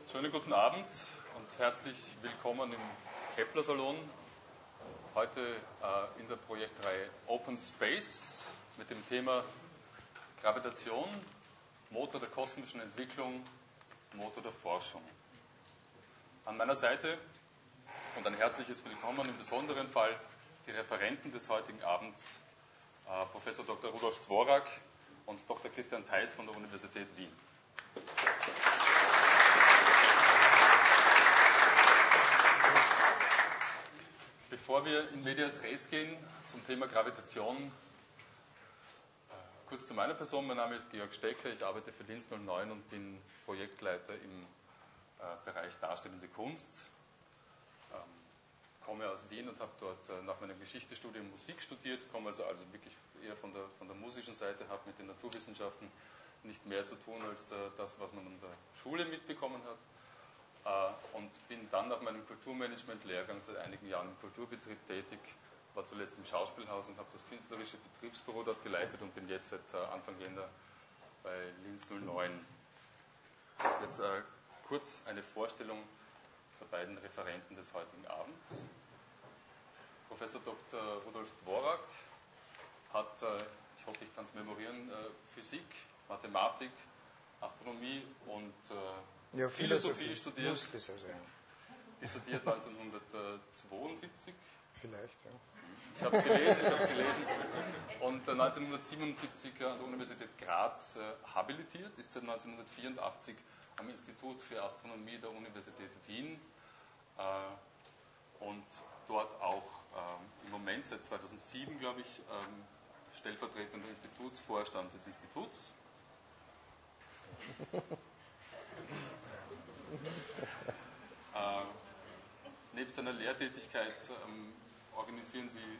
Schönen guten Abend und herzlich willkommen im Kepler-Salon. Heute in der Projektreihe Open Space mit dem Thema Gravitation, Motor der kosmischen Entwicklung, Motor der Forschung. An meiner Seite und ein herzliches Willkommen im besonderen Fall die Referenten des heutigen Abends, Professor Dr. Rudolf Dvorak und Dr. Christian Theis von der Universität Wien. Bevor wir in medias res gehen zum Thema Gravitation, kurz zu meiner Person. Mein Name ist Georg Stecker, ich arbeite für Linz 09 und bin Projektleiter im Bereich Darstellende Kunst. Komme aus Wien und habe dort nach meinem Geschichtestudium Musik studiert, komme also wirklich eher von der musischen Seite, habe mit den Naturwissenschaften nicht mehr zu tun als das, was man in der Schule mitbekommen hat. Und bin dann nach meinem Kulturmanagement-Lehrgang seit einigen Jahren im Kulturbetrieb tätig, war zuletzt im Schauspielhaus und habe das künstlerische Betriebsbüro dort geleitet und bin jetzt seit Anfang Jänner bei Linz 09. Jetzt kurz eine Vorstellung der beiden Referenten des heutigen Abends. Professor Dr. Rudolf Dvorak hat, ich hoffe, ich kann es memorieren, Physik, Mathematik, Astronomie und Philosophie studiert. Muss das also, ja. Dissertiert 1972. Vielleicht, ja. Ich habe es gelesen. Und 1977 an der Universität Graz habilitiert, ist seit 1984 am Institut für Astronomie der Universität Wien und dort auch im Moment seit 2007, glaube ich, stellvertretender Institutsvorstand des Instituts. Nebst einer Lehrtätigkeit organisieren Sie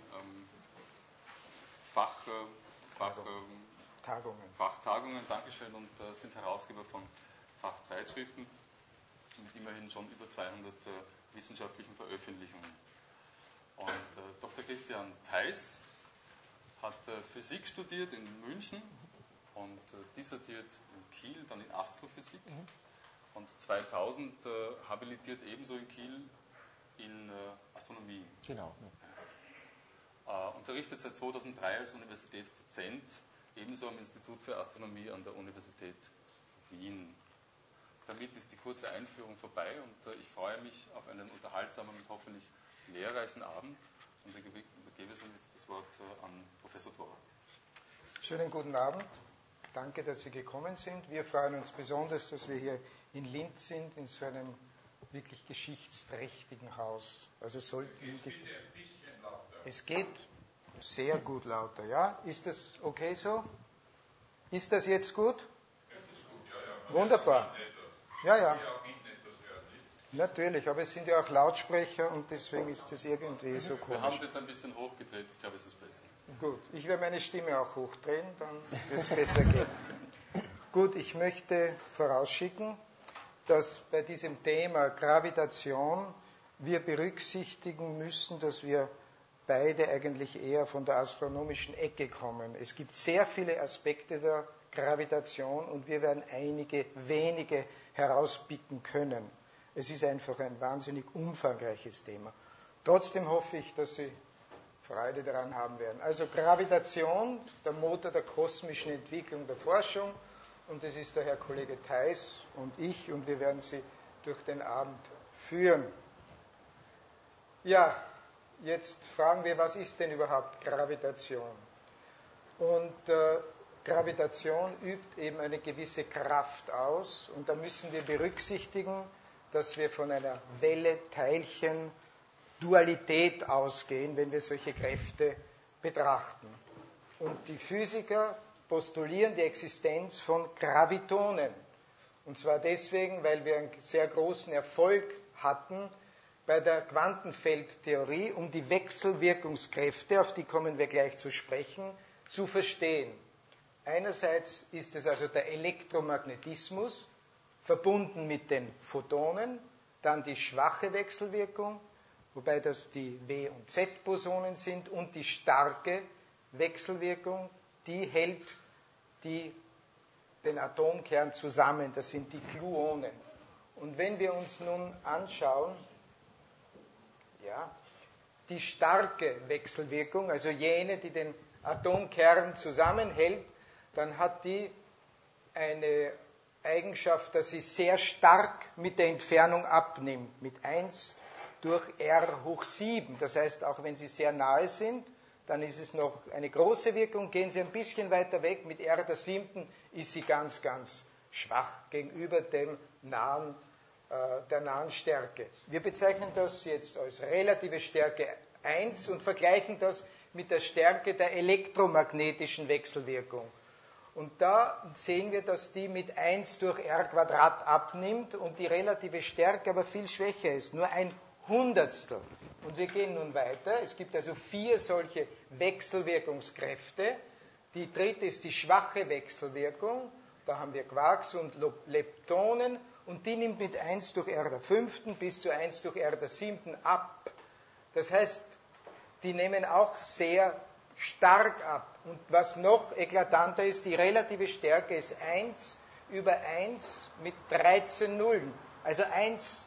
Fachtagungen, Dankeschön, und sind Herausgeber von Fachzeitschriften mit immerhin schon über 200 wissenschaftlichen Veröffentlichungen. Und Dr. Christian Theis hat Physik studiert in München und dissertiert in Kiel, dann in Astrophysik. Und 2000 habilitiert ebenso in Kiel in Astronomie. Genau. Unterrichtet seit 2003 als Universitätsdozent, ebenso am Institut für Astronomie an der Universität Wien. Damit ist die kurze Einführung vorbei und ich freue mich auf einen unterhaltsamen und hoffentlich lehrreichen Abend und übergebe somit das Wort an Professor Dvorak. Schönen guten Abend. Danke, dass Sie gekommen sind. Wir freuen uns besonders, dass wir hier in Linz sind, in so einem wirklich geschichtsträchtigen Haus. Also sollten die... Es geht sehr gut lauter, ja? Ist das okay so? Ist das jetzt gut? Jetzt ist gut, ja. Wunderbar. Ja. Natürlich, aber es sind ja auch Lautsprecher und deswegen ist das irgendwie so komisch. Wir haben es jetzt ein bisschen hochgedreht, ich glaube, es ist besser. Gut, ich werde meine Stimme auch hochdrehen, dann wird es besser gehen. Gut, ich möchte vorausschicken, dass bei diesem Thema Gravitation wir berücksichtigen müssen, dass wir beide eigentlich eher von der astronomischen Ecke kommen. Es gibt sehr viele Aspekte der Gravitation und wir werden einige wenige herauspicken können. Es ist einfach ein wahnsinnig umfangreiches Thema. Trotzdem hoffe ich, dass Sie Freude daran haben werden. Also Gravitation, der Motor der kosmischen Entwicklung der Forschung, und das ist der Herr Kollege Theis und ich, und wir werden Sie durch den Abend führen. Ja, jetzt fragen wir, was ist denn überhaupt Gravitation? Und Gravitation übt eben eine gewisse Kraft aus, und da müssen wir berücksichtigen, dass wir von einer Welle-Teilchen-Dualität ausgehen, wenn wir solche Kräfte betrachten. Und die Physiker postulieren die Existenz von Gravitonen. Und zwar deswegen, weil wir einen sehr großen Erfolg hatten bei der Quantenfeldtheorie, um die Wechselwirkungskräfte, auf die kommen wir gleich zu sprechen, zu verstehen. Einerseits ist es also der Elektromagnetismus, verbunden mit den Photonen, dann die schwache Wechselwirkung, wobei das die W- und Z-Bosonen sind, und die starke Wechselwirkung, die hält den Atomkern zusammen, das sind die Gluonen. Und wenn wir uns nun anschauen, ja, die starke Wechselwirkung, also jene, die den Atomkern zusammenhält, dann hat die eine Eigenschaft, dass sie sehr stark mit der Entfernung abnimmt, mit 1 durch r hoch 7. Das heißt, auch wenn sie sehr nahe sind, dann ist es noch eine große Wirkung. Gehen sie ein bisschen weiter weg, mit r der 7. ist sie ganz, ganz schwach gegenüber der nahen Stärke. Wir bezeichnen das jetzt als relative Stärke 1 und vergleichen das mit der Stärke der elektromagnetischen Wechselwirkung. Und da sehen wir, dass die mit 1 durch r Quadrat abnimmt und die relative Stärke aber viel schwächer ist, nur ein Hundertstel. Und wir gehen nun weiter. Es gibt also 4 solche Wechselwirkungskräfte. Die dritte ist die schwache Wechselwirkung. Da haben wir Quarks und Leptonen. Und die nimmt mit 1 durch r der 5. bis zu 1 durch r der 7. ab. Das heißt, die nehmen auch sehr stark ab. Und was noch eklatanter ist, die relative Stärke ist 1 über 1 mit 13 Nullen. Also 1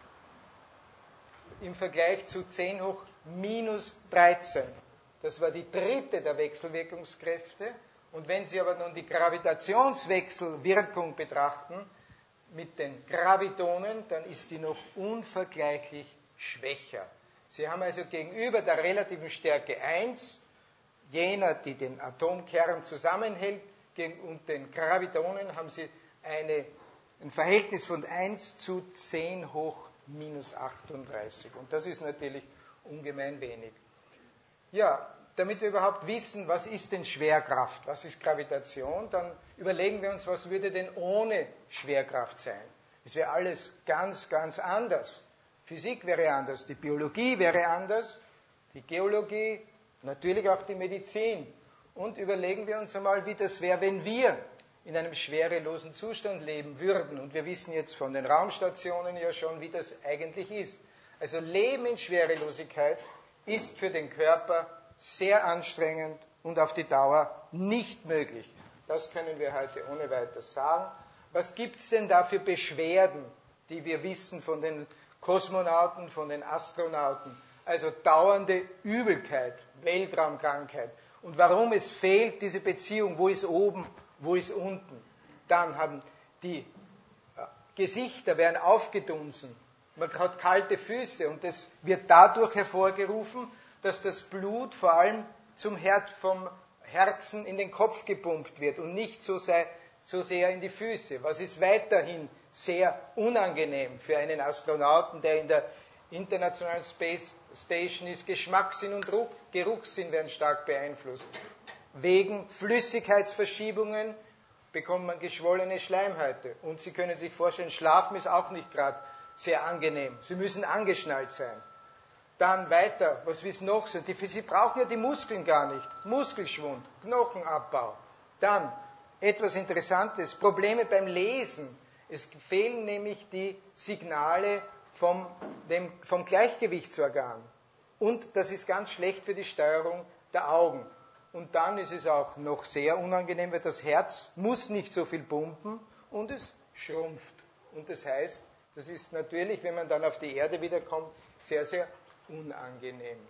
im Vergleich zu 10 hoch minus 13. Das war die dritte der Wechselwirkungskräfte. Und wenn Sie aber nun die Gravitationswechselwirkung betrachten mit den Gravitonen, dann ist die noch unvergleichlich schwächer. Sie haben also gegenüber der relativen Stärke 1, jener, die den Atomkern zusammenhält, und den Gravitonen haben Sie ein Verhältnis von 1 zu 10 hoch minus 38. Und das ist natürlich ungemein wenig. Ja, damit wir überhaupt wissen, was ist denn Schwerkraft, was ist Gravitation, dann überlegen wir uns, was würde denn ohne Schwerkraft sein. Es wäre alles ganz, ganz anders. Physik wäre anders, die Biologie wäre anders, die Geologie, natürlich auch die Medizin. Und überlegen wir uns einmal, wie das wäre, wenn wir in einem schwerelosen Zustand leben würden. Und wir wissen jetzt von den Raumstationen ja schon, wie das eigentlich ist. Also Leben in Schwerelosigkeit ist für den Körper sehr anstrengend und auf die Dauer nicht möglich. Das können wir heute ohne weiteres sagen. Was gibt es denn da für Beschwerden, die wir wissen von den Kosmonauten, von den Astronauten? Also dauernde Übelkeit, Weltraumkrankheit. Und warum es fehlt, diese Beziehung, wo ist oben, wo ist unten? Dann haben die Gesichter werden aufgedunsen. Man hat kalte Füße und das wird dadurch hervorgerufen, dass das Blut vor allem vom Herzen in den Kopf gepumpt wird und nicht so sehr in die Füße. Was ist weiterhin sehr unangenehm für einen Astronauten, der in der Internationalen Space Station ist. Geschmackssinn und Geruchssinn werden stark beeinflusst. Wegen Flüssigkeitsverschiebungen bekommt man geschwollene Schleimhäute. Und Sie können sich vorstellen, Schlafen ist auch nicht gerade sehr angenehm. Sie müssen angeschnallt sein. Dann weiter, was ist noch so? Sie brauchen ja die Muskeln gar nicht. Muskelschwund, Knochenabbau. Dann etwas Interessantes, Probleme beim Lesen. Es fehlen nämlich die Signale vom Gleichgewichtsorgan. Und das ist ganz schlecht für die Steuerung der Augen. Und dann ist es auch noch sehr unangenehm, weil das Herz muss nicht so viel pumpen und es schrumpft. Und das heißt, das ist natürlich, wenn man dann auf die Erde wiederkommt, sehr, sehr unangenehm.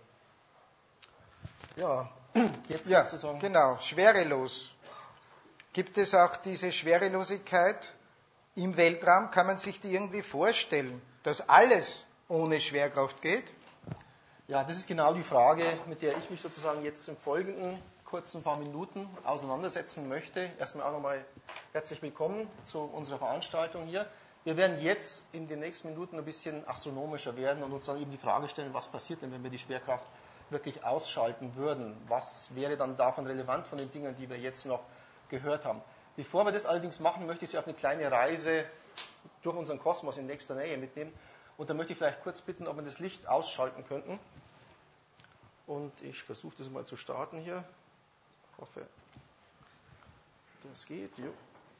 Ja, jetzt ja, zu sagen. Genau, schwerelos. Gibt es auch diese Schwerelosigkeit im Weltraum? Kann man sich die irgendwie vorstellen, dass alles ohne Schwerkraft geht? Ja, das ist genau die Frage, mit der ich mich sozusagen jetzt im Folgenden kurzen paar Minuten auseinandersetzen möchte. Erstmal auch nochmal herzlich willkommen zu unserer Veranstaltung hier. Wir werden jetzt in den nächsten Minuten ein bisschen astronomischer werden und uns dann eben die Frage stellen, was passiert denn, wenn wir die Schwerkraft wirklich ausschalten würden? Was wäre dann davon relevant von den Dingen, die wir jetzt noch gehört haben? Bevor wir das allerdings machen, möchte ich Sie auf eine kleine Reise durch unseren Kosmos in nächster Nähe mitnehmen. Und da möchte ich vielleicht kurz bitten, ob wir das Licht ausschalten könnten. Und ich versuche das mal zu starten hier. Ich hoffe, das geht. Jo.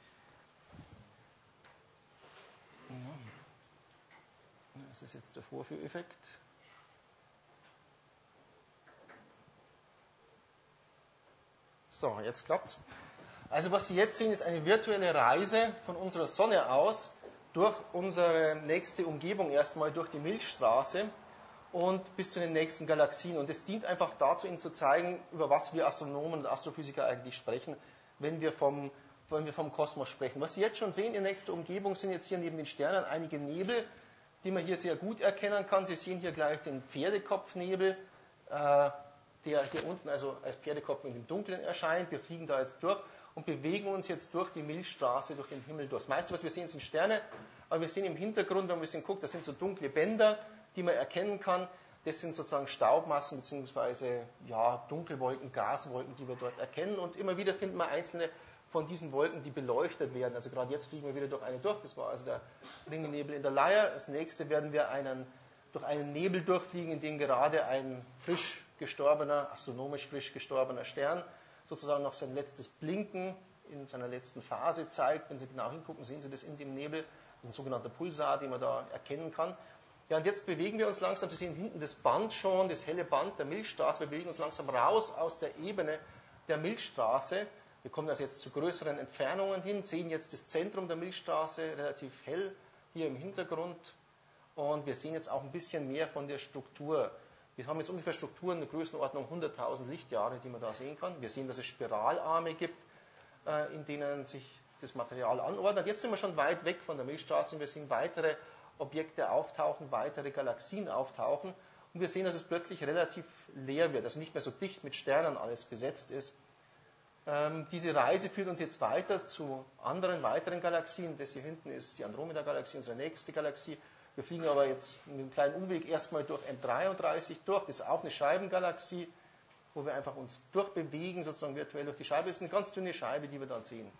Das ist jetzt der Vorführeffekt. So, jetzt klappt's. Also was Sie jetzt sehen, ist eine virtuelle Reise von unserer Sonne aus durch unsere nächste Umgebung erstmal durch die Milchstraße und bis zu den nächsten Galaxien. Und es dient einfach dazu, Ihnen zu zeigen, über was wir Astronomen und Astrophysiker eigentlich sprechen, wenn wir vom Kosmos sprechen. Was Sie jetzt schon sehen in nächster Umgebung, sind jetzt hier neben den Sternen einige Nebel, die man hier sehr gut erkennen kann. Sie sehen hier gleich den Pferdekopfnebel, der hier unten also als Pferdekopf in dem Dunklen erscheint. Wir fliegen da jetzt durch und bewegen uns jetzt durch die Milchstraße, durch den Himmel durch. Das meiste, was wir sehen, sind Sterne, aber wir sehen im Hintergrund, wenn man ein bisschen guckt, das sind so dunkle Bänder, die man erkennen kann. Das sind sozusagen Staubmassen bzw. Dunkelwolken, Gaswolken, die wir dort erkennen. Und immer wieder finden wir einzelne von diesen Wolken, die beleuchtet werden. Also gerade jetzt fliegen wir wieder durch eine durch. Das war also der Ringnebel in der Leier. Als nächstes werden wir durch einen Nebel durchfliegen, in dem gerade ein astronomisch frisch gestorbener Stern sozusagen noch sein letztes Blinken in seiner letzten Phase zeigt. Wenn Sie genau hingucken, sehen Sie das in dem Nebel, ein sogenannter Pulsar, den man da erkennen kann. Ja, und jetzt bewegen wir uns langsam, Sie sehen hinten das Band schon, das helle Band der Milchstraße, wir bewegen uns langsam raus aus der Ebene der Milchstraße. Wir kommen also jetzt zu größeren Entfernungen hin, sehen jetzt das Zentrum der Milchstraße relativ hell hier im Hintergrund und wir sehen jetzt auch ein bisschen mehr von der Struktur. Wir haben jetzt ungefähr Strukturen in der Größenordnung 100.000 Lichtjahre, die man da sehen kann. Wir sehen, dass es Spiralarme gibt, in denen sich das Material anordnet. Jetzt sind wir schon weit weg von der Milchstraße und wir sehen weitere Objekte auftauchen, weitere Galaxien auftauchen und wir sehen, dass es plötzlich relativ leer wird, also nicht mehr so dicht mit Sternen alles besetzt ist. Diese Reise führt uns jetzt weiter zu anderen, weiteren Galaxien. Das hier hinten ist die Andromeda-Galaxie, unsere nächste Galaxie. Wir fliegen aber jetzt mit einem kleinen Umweg erstmal durch M33 durch. Das ist auch eine Scheibengalaxie, wo wir einfach uns durchbewegen, sozusagen virtuell durch die Scheibe. Das ist eine ganz dünne Scheibe, die wir dann sehen.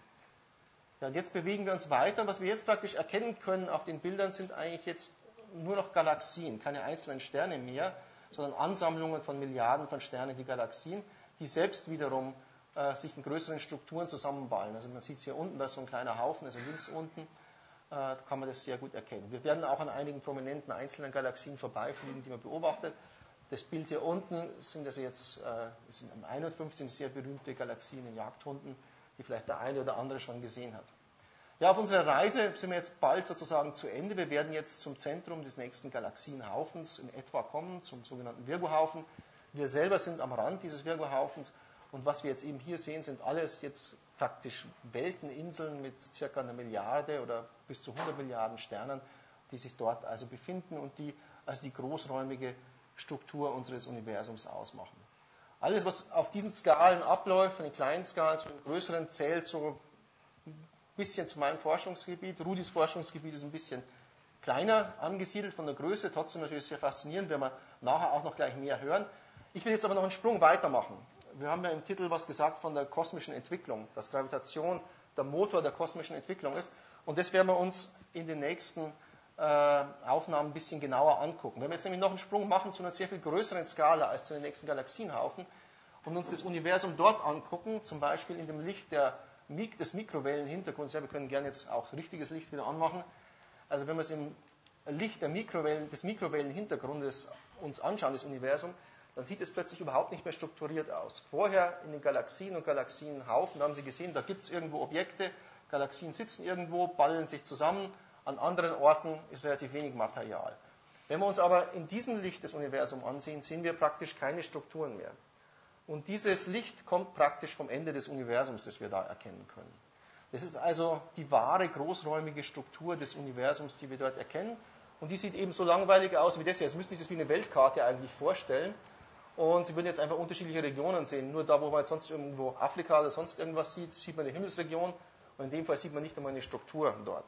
Ja, und jetzt bewegen wir uns weiter. Was wir jetzt praktisch erkennen können auf den Bildern, sind eigentlich jetzt nur noch Galaxien, keine einzelnen Sterne mehr, sondern Ansammlungen von Milliarden von Sternen, die Galaxien, die selbst wiederum sich in größeren Strukturen zusammenballen. Also man sieht es hier unten, da ist so ein kleiner Haufen, also links unten, da kann man das sehr gut erkennen. Wir werden auch an einigen prominenten einzelnen Galaxien vorbeifliegen, die man beobachtet. Das Bild hier unten sind also jetzt sind im 51 sehr berühmte Galaxien in Jagdhunden, die vielleicht der eine oder andere schon gesehen hat. Ja, auf unserer Reise sind wir jetzt bald sozusagen zu Ende. Wir werden jetzt zum Zentrum des nächsten Galaxienhaufens in etwa kommen, zum sogenannten Virgo-Haufen. Wir selber sind am Rand dieses Virgo-Haufens. Und was wir jetzt eben hier sehen, sind alles jetzt praktisch Welteninseln mit circa 1 Milliarde oder bis zu 100 Milliarden Sternen, die sich dort also befinden und die also die großräumige Struktur unseres Universums ausmachen. Alles, was auf diesen Skalen abläuft, von den kleinen Skalen zu den größeren, zählt so ein bisschen zu meinem Forschungsgebiet. Rudis Forschungsgebiet ist ein bisschen kleiner angesiedelt von der Größe, trotzdem natürlich sehr faszinierend, werden wir nachher auch noch gleich mehr hören. Ich will jetzt aber noch einen Sprung weitermachen. Wir haben ja im Titel was gesagt von der kosmischen Entwicklung, dass Gravitation der Motor der kosmischen Entwicklung ist. Und das werden wir uns in den nächsten Aufnahmen ein bisschen genauer angucken. Wenn wir jetzt nämlich noch einen Sprung machen zu einer sehr viel größeren Skala als zu den nächsten Galaxienhaufen und uns das Universum dort angucken, zum Beispiel in dem Licht des Mikrowellenhintergrunds, ja, wir können gerne jetzt auch richtiges Licht wieder anmachen, also wenn wir es im Licht des Mikrowellenhintergrundes uns anschauen, das Universum, dann sieht es plötzlich überhaupt nicht mehr strukturiert aus. Vorher in den Galaxien und Galaxienhaufen haben Sie gesehen, da gibt es irgendwo Objekte, Galaxien sitzen irgendwo, ballen sich zusammen, an anderen Orten ist relativ wenig Material. Wenn wir uns aber in diesem Licht des Universums ansehen, sehen wir praktisch keine Strukturen mehr. Und dieses Licht kommt praktisch vom Ende des Universums, das wir da erkennen können. Das ist also die wahre großräumige Struktur des Universums, die wir dort erkennen. Und die sieht eben so langweilig aus wie das hier. Jetzt müsste ich das wie eine Weltkarte eigentlich vorstellen. Und Sie würden jetzt einfach unterschiedliche Regionen sehen. Nur da, wo man jetzt sonst irgendwo Afrika oder sonst irgendwas sieht, sieht man eine Himmelsregion. Und in dem Fall sieht man nicht einmal eine Struktur dort.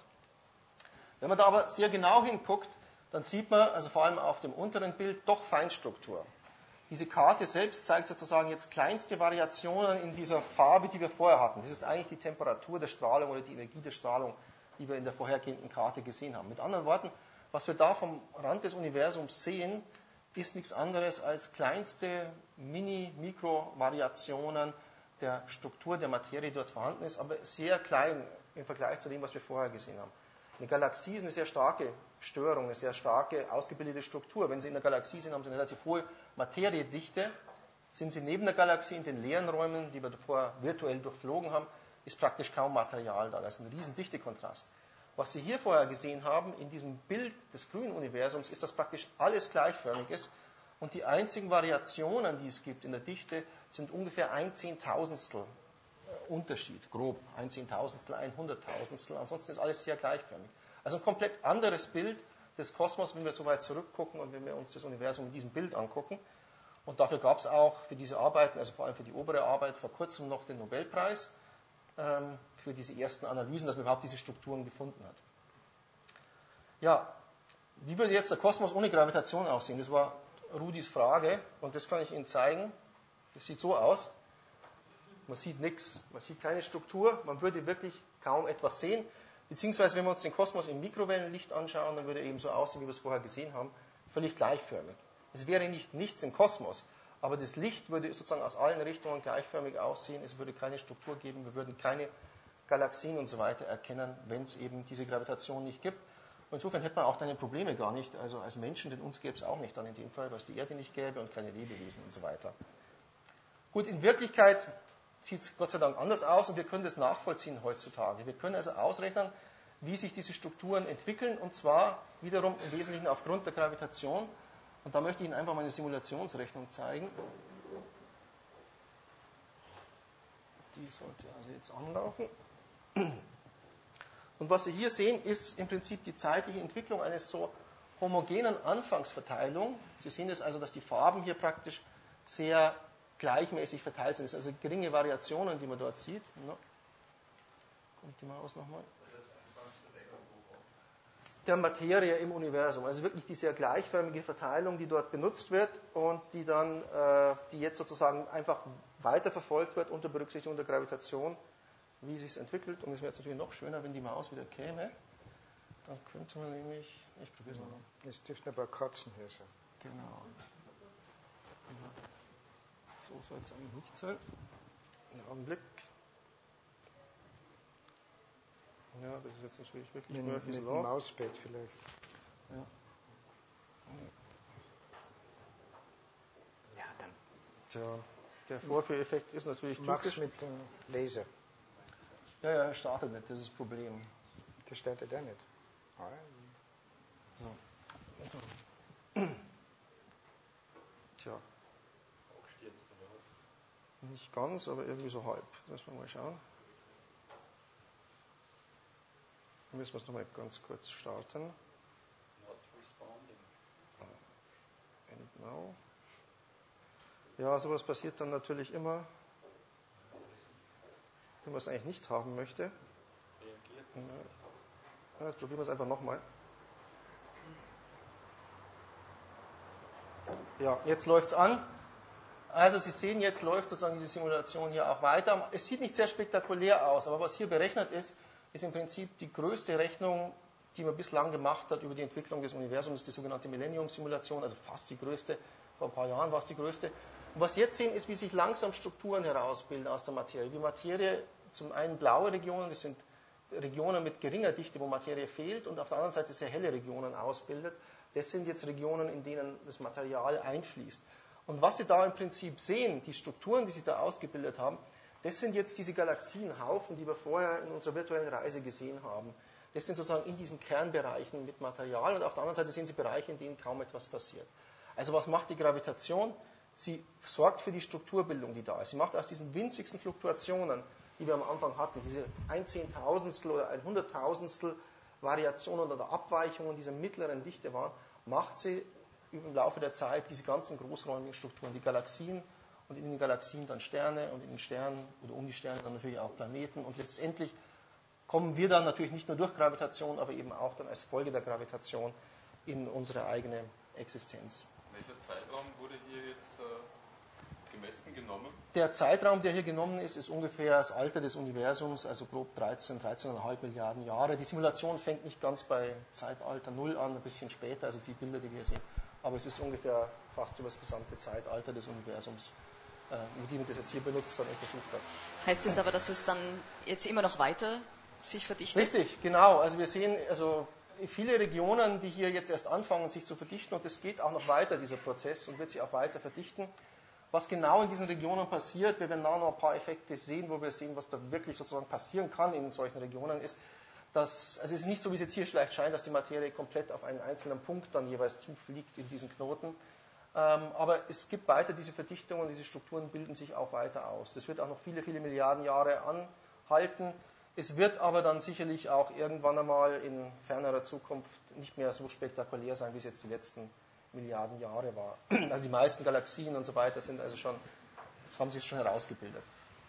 Wenn man da aber sehr genau hinguckt, dann sieht man, also vor allem auf dem unteren Bild, doch Feinstruktur. Diese Karte selbst zeigt sozusagen jetzt kleinste Variationen in dieser Farbe, die wir vorher hatten. Das ist eigentlich die Temperatur der Strahlung oder die Energie der Strahlung, die wir in der vorhergehenden Karte gesehen haben. Mit anderen Worten, was wir da vom Rand des Universums sehen, ist nichts anderes als kleinste Mini-Mikro-Variationen der Struktur der Materie, die dort vorhanden ist, aber sehr klein im Vergleich zu dem, was wir vorher gesehen haben. Eine Galaxie ist eine sehr starke Störung, eine sehr starke, ausgebildete Struktur. Wenn Sie in der Galaxie sind, haben Sie eine relativ hohe Materiedichte. Sind Sie neben der Galaxie in den leeren Räumen, die wir davor virtuell durchflogen haben, ist praktisch kaum Material da. Das ist ein riesen Dichtekontrast. Was Sie hier vorher gesehen haben, in diesem Bild des frühen Universums, ist, dass praktisch alles gleichförmig ist. Und die einzigen Variationen, die es gibt in der Dichte, sind ungefähr 1/10.000stel Unterschied, grob. 1/10.000stel, 100.000stel. Ansonsten ist alles sehr gleichförmig. Also ein komplett anderes Bild des Kosmos, wenn wir so weit zurückgucken und wenn wir uns das Universum in diesem Bild angucken. Und dafür gab es auch für diese Arbeiten, also vor allem für die obere Arbeit, vor kurzem noch den Nobelpreis für diese ersten Analysen, dass man überhaupt diese Strukturen gefunden hat. Ja, wie würde jetzt der Kosmos ohne Gravitation aussehen? Das war Rudis Frage und das kann ich Ihnen zeigen. Das sieht so aus. Man sieht nichts, man sieht keine Struktur, man würde wirklich kaum etwas sehen. Beziehungsweise, wenn wir uns den Kosmos im Mikrowellenlicht anschauen, dann würde er eben so aussehen, wie wir es vorher gesehen haben, völlig gleichförmig. Es wäre nicht nichts im Kosmos, aber das Licht würde sozusagen aus allen Richtungen gleichförmig aussehen. Es würde keine Struktur geben, wir würden keine Galaxien und so weiter erkennen, wenn es eben diese Gravitation nicht gibt. Und insofern hätte man auch deine Probleme gar nicht. Also als Menschen, denn uns gäbe es auch nicht dann in dem Fall, weil es die Erde nicht gäbe und keine Lebewesen und so weiter. Gut, in Wirklichkeit sieht es Gott sei Dank anders aus und wir können das nachvollziehen heutzutage. Wir können also ausrechnen, wie sich diese Strukturen entwickeln und zwar wiederum im Wesentlichen aufgrund der Gravitation. Und da möchte ich Ihnen einfach meine Simulationsrechnung zeigen. Die sollte also jetzt anlaufen. Und was Sie hier sehen, ist im Prinzip die zeitliche Entwicklung einer so homogenen Anfangsverteilung. Sie sehen das also, dass die Farben hier praktisch sehr gleichmäßig verteilt sind. Es sind also geringe Variationen, die man dort sieht. Kommt die Maus nochmal? Der Materie im Universum. Also wirklich die sehr gleichförmige Verteilung, die dort benutzt wird und die dann, die jetzt sozusagen einfach weiterverfolgt wird unter Berücksichtigung der Gravitation, wie sich es entwickelt. Und es wäre jetzt natürlich noch schöner, wenn die Maus wieder käme. Dann könnte man nämlich, ich probiere es nochmal. Es dürften ein paar Katzen hier sein. Genau. So soll es eigentlich nicht sein. Einen Augenblick. Ja, das ist jetzt natürlich wirklich Murphy's Law. Mit dem Mausbett vielleicht. Ja. Ja, dann. Tja, der Vorführeffekt ist natürlich Mach's typisch. mit dem Laser. Ja, er startet nicht, das ist das Problem. Das startet er nicht. So. Tja. Nicht ganz, aber irgendwie so halb. Lass mal schauen. Dann müssen wir es nochmal ganz kurz starten. And now. Ja, sowas passiert dann natürlich immer, wenn man es eigentlich nicht haben möchte. Ja, jetzt probieren wir es einfach nochmal. Ja, jetzt läuft es an. Also Sie sehen, jetzt läuft sozusagen diese Simulation hier auch weiter. Es sieht nicht sehr spektakulär aus, aber was hier berechnet ist, ist im Prinzip die größte Rechnung, die man bislang gemacht hat über die Entwicklung des Universums, die sogenannte Millennium-Simulation, also fast die größte. Vor ein paar Jahren war es die größte. Und was Sie jetzt sehen, ist, wie sich langsam Strukturen herausbilden aus der Materie. Wie Materie, zum einen blaue Regionen, das sind Regionen mit geringer Dichte, wo Materie fehlt, und auf der anderen Seite sehr helle Regionen ausbildet. Das sind jetzt Regionen, in denen das Material einfließt. Und was Sie da im Prinzip sehen, die Strukturen, die Sie da ausgebildet haben, das sind jetzt diese Galaxienhaufen, die wir vorher in unserer virtuellen Reise gesehen haben. Das sind sozusagen in diesen Kernbereichen mit Material, und auf der anderen Seite sehen Sie Bereiche, in denen kaum etwas passiert. Also was macht die Gravitation? Sie sorgt für die Strukturbildung, die da ist. Sie macht aus diesen winzigsten Fluktuationen, die wir am Anfang hatten, diese 1/10.000stel oder 100.000stel Variationen oder Abweichungen dieser mittleren Dichte waren, macht sie im Laufe der Zeit diese ganzen großräumigen Strukturen, die Galaxien, und in den Galaxien dann Sterne und in den Sternen oder um die Sterne dann natürlich auch Planeten, und letztendlich kommen wir dann natürlich nicht nur durch Gravitation, aber eben auch dann als Folge der Gravitation in unsere eigene Existenz. Welcher Zeitraum wurde hier jetzt gemessen, genommen? Der Zeitraum, der hier genommen ist, ist ungefähr das Alter des Universums, also grob 13,5 Milliarden Jahre. Die Simulation fängt nicht ganz bei Zeitalter 0 an, ein bisschen später, also die Bilder, die wir sehen, aber es ist ungefähr fast über das gesamte Zeitalter des Universums, mit dem wir das jetzt hier benutzt haben und versucht haben. Heißt das aber, dass es dann jetzt immer noch weiter sich verdichtet? Richtig, genau. Also wir sehen also viele Regionen, die hier jetzt erst anfangen, sich zu verdichten, und es geht auch noch weiter, dieser Prozess, und wird sich auch weiter verdichten. Was genau in diesen Regionen passiert, wir werden nachher noch ein paar Effekte sehen, wo wir sehen, was da wirklich sozusagen passieren kann in solchen Regionen, ist, also es ist nicht so, wie es jetzt hier vielleicht scheint, dass die Materie komplett auf einen einzelnen Punkt dann jeweils zufliegt in diesen Knoten. Aber es gibt weiter diese Verdichtungen, diese Strukturen bilden sich auch weiter aus. Das wird auch noch viele, viele Milliarden Jahre anhalten. Es wird aber dann sicherlich auch irgendwann einmal in fernerer Zukunft nicht mehr so spektakulär sein, wie es jetzt die letzten Milliarden Jahre war. Also die meisten Galaxien und so weiter sind also schon, das haben sich schon herausgebildet.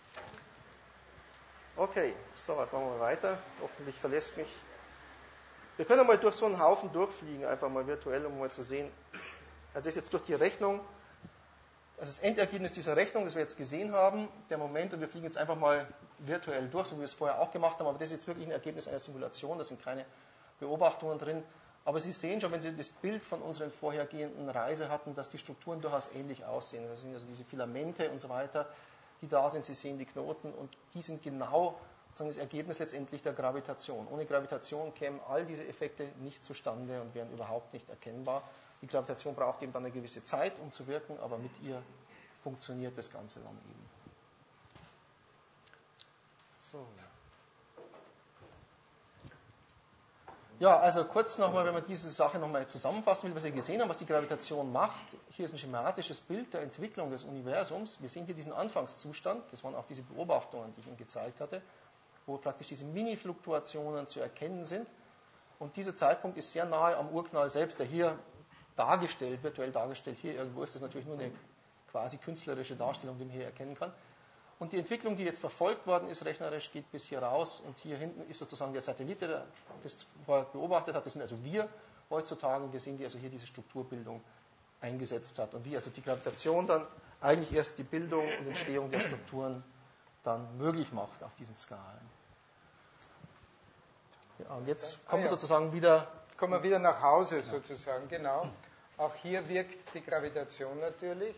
Okay, so, jetzt machen wir weiter. Hoffentlich verlässt mich. Wir können mal durch so einen Haufen durchfliegen, einfach mal virtuell, um mal zu sehen. Also das ist jetzt durch die Rechnung, also das Endergebnis dieser Rechnung, das wir jetzt gesehen haben, der Moment, und wir fliegen jetzt einfach mal virtuell durch, so wie wir es vorher auch gemacht haben, aber das ist jetzt wirklich ein Ergebnis einer Simulation, da sind keine Beobachtungen drin. Aber Sie sehen schon, wenn Sie das Bild von unseren vorhergehenden Reise hatten, dass die Strukturen durchaus ähnlich aussehen. Das sind also diese Filamente und so weiter, die da sind. Sie sehen die Knoten und die sind genau sozusagen das Ergebnis letztendlich der Gravitation. Ohne Gravitation kämen all diese Effekte nicht zustande und wären überhaupt nicht erkennbar. Die Gravitation braucht eben dann eine gewisse Zeit, um zu wirken, aber mit ihr funktioniert das Ganze dann eben. So. Ja, also kurz nochmal, wenn man diese Sache nochmal zusammenfassen will, was wir gesehen haben, was die Gravitation macht. Hier ist ein schematisches Bild der Entwicklung des Universums. Wir sehen hier diesen Anfangszustand, das waren auch diese Beobachtungen, die ich Ihnen gezeigt hatte, wo praktisch diese Mini-Fluktuationen zu erkennen sind. Und dieser Zeitpunkt ist sehr nahe am Urknall selbst, der hier dargestellt, virtuell dargestellt, hier irgendwo ist das natürlich nur eine quasi künstlerische Darstellung, die man hier erkennen kann. Und die Entwicklung, die jetzt verfolgt worden ist, rechnerisch, geht bis hier raus. Und hier hinten ist sozusagen der Satellit, der das vorher beobachtet hat. Das sind also wir heutzutage. Wir sehen, wie also hier diese Strukturbildung eingesetzt hat. Und wie also die Gravitation dann eigentlich erst die Bildung und Entstehung der Strukturen dann möglich macht auf diesen Skalen. Ja, und jetzt kommen wir sozusagen wieder... Kommen wir wieder nach Hause sozusagen, genau. Auch hier wirkt die Gravitation natürlich.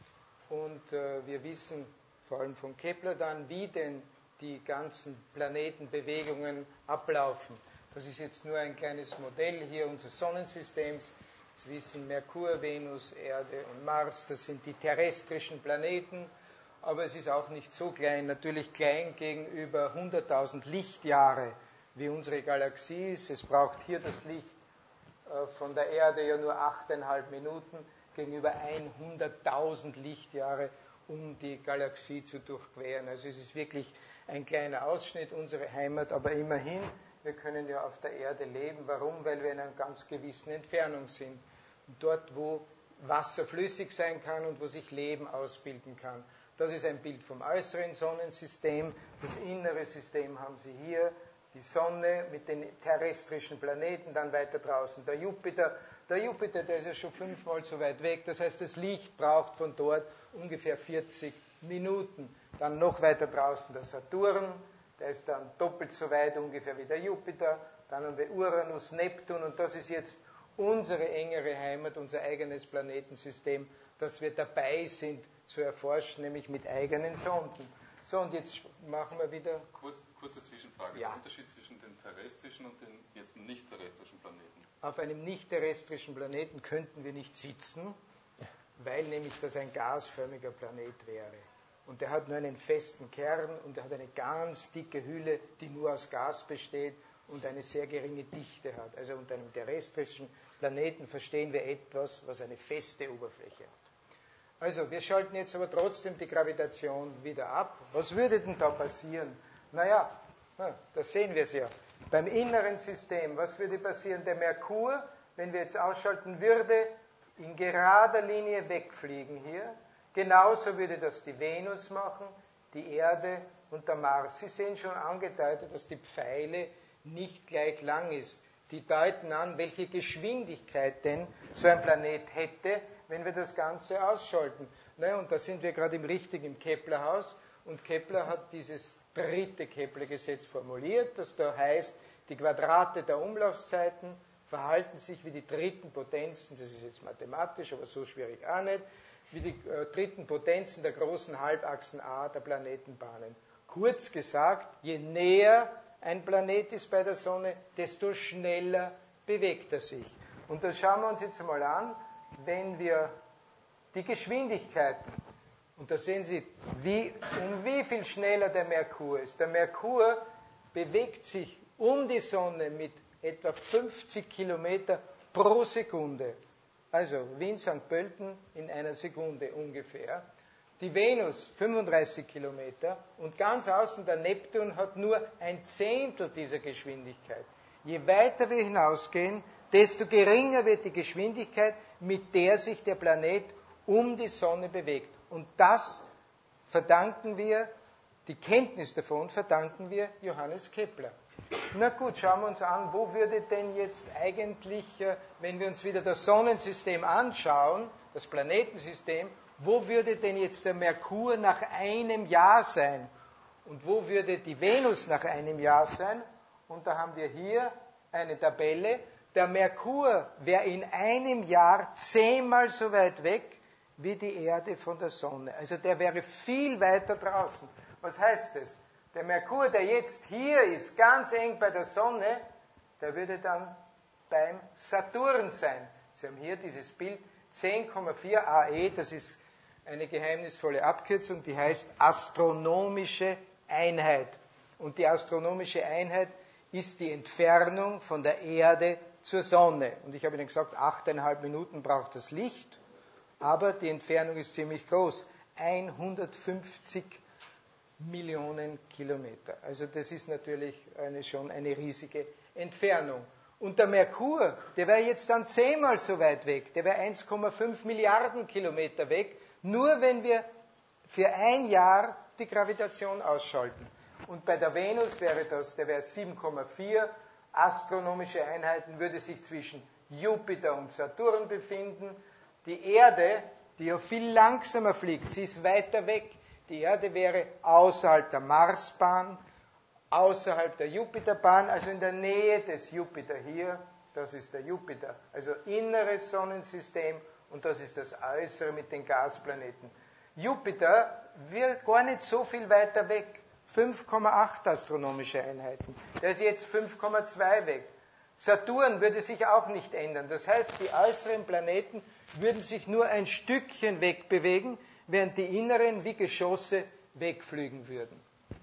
Und wir wissen vor allem von Kepler dann, wie denn die ganzen Planetenbewegungen ablaufen. Das ist jetzt nur ein kleines Modell hier unseres Sonnensystems. Sie wissen, Merkur, Venus, Erde und Mars, das sind die terrestrischen Planeten. Aber es ist auch nicht so klein, natürlich klein gegenüber 100.000 Lichtjahre, wie unsere Galaxie ist. Es braucht hier das Licht von der Erde ja nur 8,5 Minuten gegenüber 100.000 Lichtjahre, um die Galaxie zu durchqueren. Also es ist wirklich ein kleiner Ausschnitt, unsere Heimat, aber immerhin, wir können ja auf der Erde leben. Warum? Weil wir in einer ganz gewissen Entfernung sind. Und dort, wo Wasser flüssig sein kann und wo sich Leben ausbilden kann. Das ist ein Bild vom äußeren Sonnensystem. Das innere System haben Sie hier. Die Sonne mit den terrestrischen Planeten, dann weiter draußen der Jupiter. Der Jupiter, der ist ja schon 5-mal so weit weg. Das heißt, das Licht braucht von dort ungefähr 40 Minuten. Dann noch weiter draußen der Saturn. Der ist dann doppelt so weit ungefähr wie der Jupiter. Dann haben wir Uranus, Neptun. Und das ist jetzt unsere engere Heimat, unser eigenes Planetensystem, das wir dabei sind zu erforschen, nämlich mit eigenen Sonden. So, und jetzt machen wir wieder... Kurze Zwischenfrage. Ja. Der Unterschied zwischen den terrestrischen und den jetzt nicht terrestrischen Planeten? Auf einem nicht terrestrischen Planeten könnten wir nicht sitzen, weil nämlich das ein gasförmiger Planet wäre. Und der hat nur einen festen Kern und er hat eine ganz dicke Hülle, die nur aus Gas besteht und eine sehr geringe Dichte hat. Also unter einem terrestrischen Planeten verstehen wir etwas, was eine feste Oberfläche hat. Also, wir schalten jetzt aber trotzdem die Gravitation wieder ab. Was würde denn da passieren? Naja, da sehen wir es ja. Beim inneren System, was würde passieren? Der Merkur, wenn wir jetzt ausschalten, würde in gerader Linie wegfliegen hier. Genauso würde das die Venus machen, die Erde und der Mars. Sie sehen schon angedeutet, dass die Pfeile nicht gleich lang ist. Die deuten an, welche Geschwindigkeit denn so ein Planet hätte, wenn wir das Ganze ausschalten. Naja, und da sind wir gerade im Keplerhaus. Und Kepler hat dieses dritte Kepler-Gesetz formuliert, das da heißt, die Quadrate der Umlaufszeiten verhalten sich wie die dritten Potenzen, das ist jetzt mathematisch, aber so schwierig auch nicht, wie die dritten Potenzen der großen Halbachsen A der Planetenbahnen. Kurz gesagt, je näher ein Planet ist bei der Sonne, desto schneller bewegt er sich. Und das schauen wir uns jetzt einmal an, wenn wir die Geschwindigkeiten, und da sehen Sie, um wie viel schneller der Merkur ist. Der Merkur bewegt sich um die Sonne mit etwa 50 Kilometer pro Sekunde. Also Wien St. Pölten in einer Sekunde ungefähr. Die Venus 35 Kilometer und ganz außen der Neptun hat nur 1/10 dieser Geschwindigkeit. Je weiter wir hinausgehen, desto geringer wird die Geschwindigkeit, mit der sich der Planet um die Sonne bewegt. Und das verdanken wir, die Kenntnis davon verdanken wir Johannes Kepler. Na gut, schauen wir uns an, wo würde denn jetzt eigentlich, wenn wir uns wieder das Sonnensystem anschauen, das Planetensystem, wo würde denn jetzt der Merkur nach einem Jahr sein? Und wo würde die Venus nach einem Jahr sein? Und da haben wir hier eine Tabelle. Der Merkur wäre in einem Jahr 10-mal so weit weg wie die Erde von der Sonne. Also der wäre viel weiter draußen. Was heißt das? Der Merkur, der jetzt hier ist, ganz eng bei der Sonne, der würde dann beim Saturn sein. Sie haben hier dieses Bild 10,4 AE, das ist eine geheimnisvolle Abkürzung, die heißt astronomische Einheit. Und die astronomische Einheit ist die Entfernung von der Erde zur Sonne. Und ich habe Ihnen gesagt, 8,5 Minuten braucht das Licht, aber die Entfernung ist ziemlich groß. 150 Millionen Kilometer. Also das ist natürlich schon eine riesige Entfernung. Und der Merkur, der wäre jetzt dann 10-mal so weit weg. Der wäre 1,5 Milliarden Kilometer weg, nur wenn wir für ein Jahr die Gravitation ausschalten. Und bei der Venus wäre der wäre 7,4 astronomische Einheiten, würde sich zwischen Jupiter und Saturn befinden. Die Erde, die ja viel langsamer fliegt, sie ist weiter weg. Die Erde wäre außerhalb der Marsbahn, außerhalb der Jupiterbahn, also in der Nähe des Jupiter hier. Das ist der Jupiter, also inneres Sonnensystem, und das ist das Äußere mit den Gasplaneten. Jupiter wird gar nicht so viel weiter weg, 5,8 astronomische Einheiten. Der ist jetzt 5,2 weg. Saturn würde sich auch nicht ändern. Das heißt, die äußeren Planeten würden sich nur ein Stückchen wegbewegen, während die inneren wie Geschosse wegfliegen würden.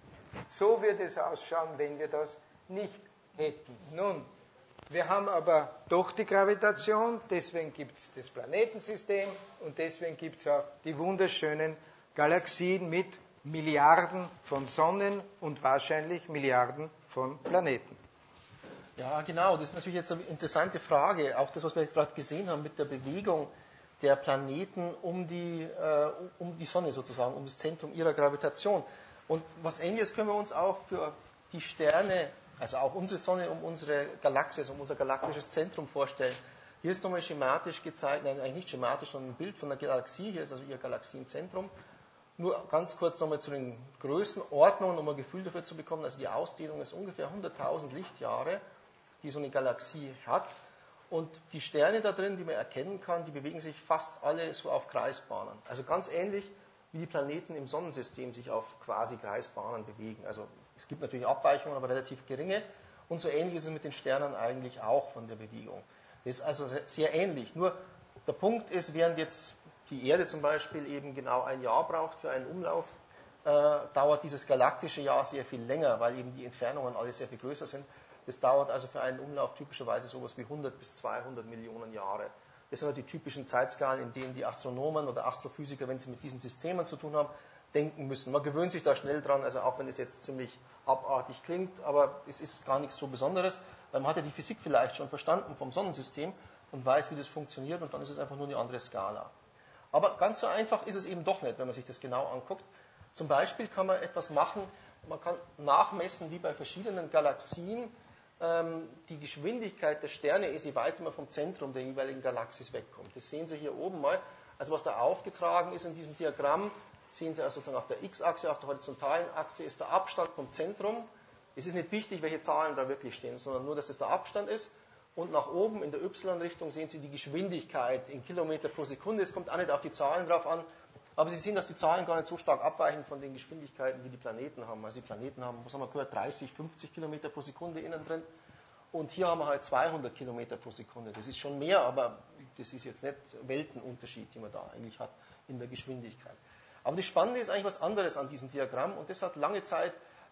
So würde es ausschauen, wenn wir das nicht hätten. Nun, wir haben aber doch die Gravitation, deswegen gibt es das Planetensystem und deswegen gibt es auch die wunderschönen Galaxien mit Milliarden von Sonnen und wahrscheinlich Milliarden von Planeten. Ja, genau, das ist natürlich jetzt eine interessante Frage, auch das, was wir jetzt gerade gesehen haben mit der Bewegung der Planeten um die Sonne sozusagen, um das Zentrum ihrer Gravitation. Und was Ähnliches können wir uns auch für die Sterne, also auch unsere Sonne, um unsere Galaxis, um unser galaktisches Zentrum vorstellen. Hier ist nochmal schematisch gezeigt, nein, eigentlich nicht schematisch, sondern ein Bild von der Galaxie. Hier ist also ihr Galaxienzentrum. Nur ganz kurz nochmal zu den Größenordnungen, um ein Gefühl dafür zu bekommen. Also die Ausdehnung ist ungefähr 100.000 Lichtjahre, die so eine Galaxie hat. Und die Sterne da drin, die man erkennen kann, die bewegen sich fast alle so auf Kreisbahnen. Also ganz ähnlich wie die Planeten im Sonnensystem sich auf quasi Kreisbahnen bewegen. Also es gibt natürlich Abweichungen, aber relativ geringe. Und so ähnlich ist es mit den Sternen eigentlich auch von der Bewegung. Das ist also sehr ähnlich. Nur der Punkt ist, während jetzt die Erde zum Beispiel eben genau ein Jahr braucht für einen Umlauf, dauert dieses galaktische Jahr sehr viel länger, weil eben die Entfernungen alle sehr viel größer sind. Das dauert also für einen Umlauf typischerweise sowas wie 100 bis 200 Millionen Jahre. Das sind halt die typischen Zeitskalen, in denen die Astronomen oder Astrophysiker, wenn sie mit diesen Systemen zu tun haben, denken müssen. Man gewöhnt sich da schnell dran, also auch wenn es jetzt ziemlich abartig klingt, aber es ist gar nichts so Besonderes, weil man hat ja die Physik vielleicht schon verstanden vom Sonnensystem und weiß, wie das funktioniert, und dann ist es einfach nur eine andere Skala. Aber ganz so einfach ist es eben doch nicht, wenn man sich das genau anguckt. Zum Beispiel kann man etwas machen, man kann nachmessen, wie bei verschiedenen Galaxien die Geschwindigkeit der Sterne ist, je weiter man vom Zentrum der jeweiligen Galaxis wegkommt. Das sehen Sie hier oben mal. Also was da aufgetragen ist in diesem Diagramm, sehen Sie also sozusagen auf der X-Achse, auf der horizontalen Achse ist der Abstand vom Zentrum. Es ist nicht wichtig, welche Zahlen da wirklich stehen, sondern nur, dass das der Abstand ist. Und nach oben in der Y-Richtung sehen Sie die Geschwindigkeit in Kilometer pro Sekunde. Es kommt auch nicht auf die Zahlen drauf an, aber Sie sehen, dass die Zahlen gar nicht so stark abweichen von den Geschwindigkeiten, wie die Planeten haben. Also die Planeten haben, was haben wir gehört, 30, 50 Kilometer pro Sekunde innen drin. Und hier haben wir halt 200 Kilometer pro Sekunde. Das ist schon mehr, aber das ist jetzt nicht Weltenunterschied, den man da eigentlich hat in der Geschwindigkeit. Aber das Spannende ist eigentlich was anderes an diesem Diagramm, und das hat lange Zeit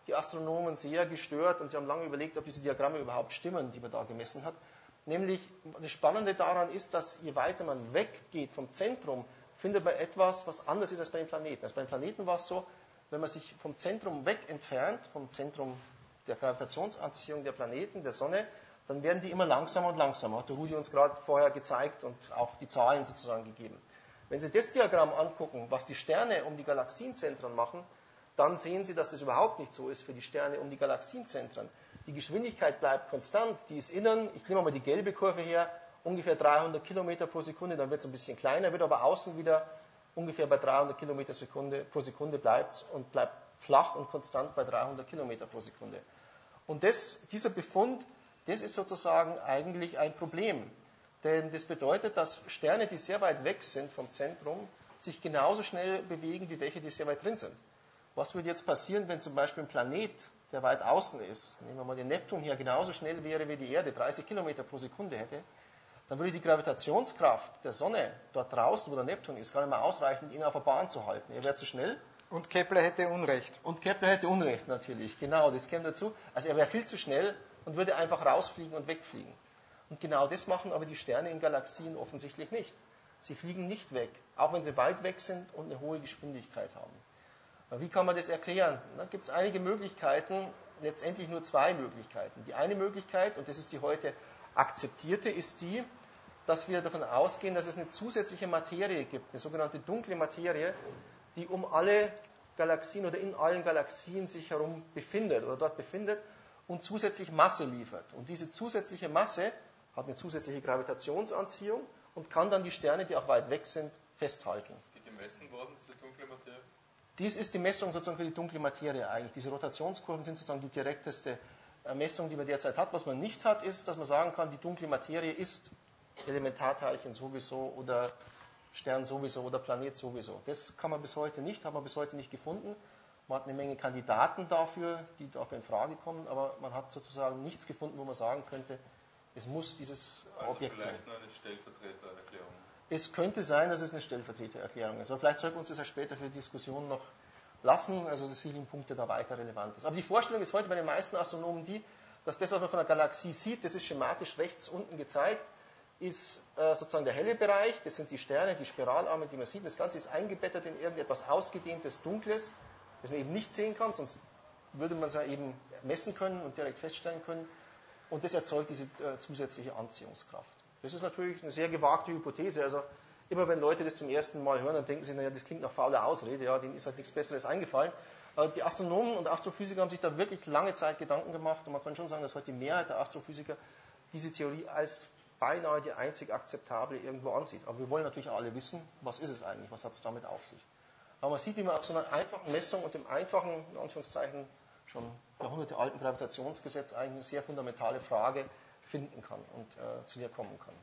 die Astronomen sehr gestört und sie haben lange überlegt, ob diese Diagramme überhaupt stimmen, die man da gemessen hat. Nämlich, das Spannende daran ist, dass je weiter man weggeht vom Zentrum, findet man etwas, was anders ist als bei den Planeten. Also bei den Planeten war es so, wenn man sich vom Zentrum weg entfernt, vom Zentrum der Gravitationsanziehung der Planeten, der Sonne, dann werden die immer langsamer und langsamer. Hat der Rudi uns gerade vorher gezeigt und auch die Zahlen sozusagen gegeben. Wenn Sie das Diagramm angucken, was die Sterne um die Galaxienzentren machen, dann sehen Sie, dass das überhaupt nicht so ist für die Sterne um die Galaxienzentren. Die Geschwindigkeit bleibt konstant, die ist innen, ich nehme mal die gelbe Kurve her, ungefähr 300 Kilometer pro Sekunde, dann wird es ein bisschen kleiner, wird aber außen wieder ungefähr bei 300 Kilometer pro Sekunde bleibt und bleibt flach und konstant bei 300 Kilometer pro Sekunde. Und dieser Befund, das ist sozusagen eigentlich ein Problem. Denn das bedeutet, dass Sterne, die sehr weit weg sind vom Zentrum, sich genauso schnell bewegen wie welche, die sehr weit drin sind. Was würde jetzt passieren, wenn zum Beispiel ein Planet, der weit außen ist, nehmen wir mal den Neptun hier, genauso schnell wäre wie die Erde, 30 Kilometer pro Sekunde hätte, dann würde die Gravitationskraft der Sonne dort draußen, wo der Neptun ist, gar nicht mehr ausreichen, ihn auf der Bahn zu halten. Er wäre zu schnell. Und Kepler hätte Unrecht. Und Kepler hätte Unrecht natürlich, genau, das käme dazu. Also er wäre viel zu schnell und würde einfach rausfliegen und wegfliegen. Und genau das machen aber die Sterne in Galaxien offensichtlich nicht. Sie fliegen nicht weg, auch wenn sie weit weg sind und eine hohe Geschwindigkeit haben. Wie kann man das erklären? Da gibt es einige Möglichkeiten, letztendlich nur zwei Möglichkeiten. Die eine Möglichkeit, und das ist die heute akzeptierte, ist die, dass wir davon ausgehen, dass es eine zusätzliche Materie gibt, eine sogenannte dunkle Materie, die um alle Galaxien oder in allen Galaxien sich herum befindet oder dort befindet und zusätzlich Masse liefert. Und diese zusätzliche Masse hat eine zusätzliche Gravitationsanziehung und kann dann die Sterne, die auch weit weg sind, festhalten. Ist die gemessen worden, diese dunkle Materie? Dies ist die Messung sozusagen für die dunkle Materie eigentlich. Diese Rotationskurven sind sozusagen die direkteste Messung, die man derzeit hat. Was man nicht hat, ist, dass man sagen kann, die dunkle Materie ist Elementarteilchen sowieso oder Stern sowieso oder Planet sowieso. Das kann man bis heute nicht, hat man bis heute nicht gefunden. Man hat eine Menge Kandidaten dafür, die dafür in Frage kommen, aber man hat sozusagen nichts gefunden, wo man sagen könnte, es muss dieses Objekt sein. Also vielleicht nur eine Stellvertretererklärung. Es könnte sein, dass es eine Stellvertretererklärung ist, aber vielleicht sollten wir uns das ja später für die Diskussion noch lassen, also das sind Punkt, der da weiter relevant ist. Aber die Vorstellung ist heute bei den meisten Astronomen die, dass das, was man von der Galaxie sieht, das ist schematisch rechts unten gezeigt, ist sozusagen der helle Bereich, das sind die Sterne, die Spiralarme, die man sieht. Das Ganze ist eingebettet in irgendetwas Ausgedehntes, Dunkles, das man eben nicht sehen kann, sonst würde man es ja eben messen können und direkt feststellen können. Und das erzeugt diese zusätzliche Anziehungskraft. Das ist natürlich eine sehr gewagte Hypothese. Also immer wenn Leute das zum ersten Mal hören, dann denken sie, naja, das klingt nach fauler Ausrede, ja, denen ist halt nichts Besseres eingefallen. Aber die Astronomen und Astrophysiker haben sich da wirklich lange Zeit Gedanken gemacht und man kann schon sagen, dass heute die Mehrheit der Astrophysiker diese Theorie als beinahe die einzig akzeptable irgendwo ansieht. Aber wir wollen natürlich alle wissen, was ist es eigentlich, was hat es damit auf sich. Aber man sieht, wie man aus so einer einfachen Messung und dem einfachen, in Anführungszeichen, schon jahrhundertealten Gravitationsgesetz eigentlich eine sehr fundamentale Frage finden kann und zu der kommen kann.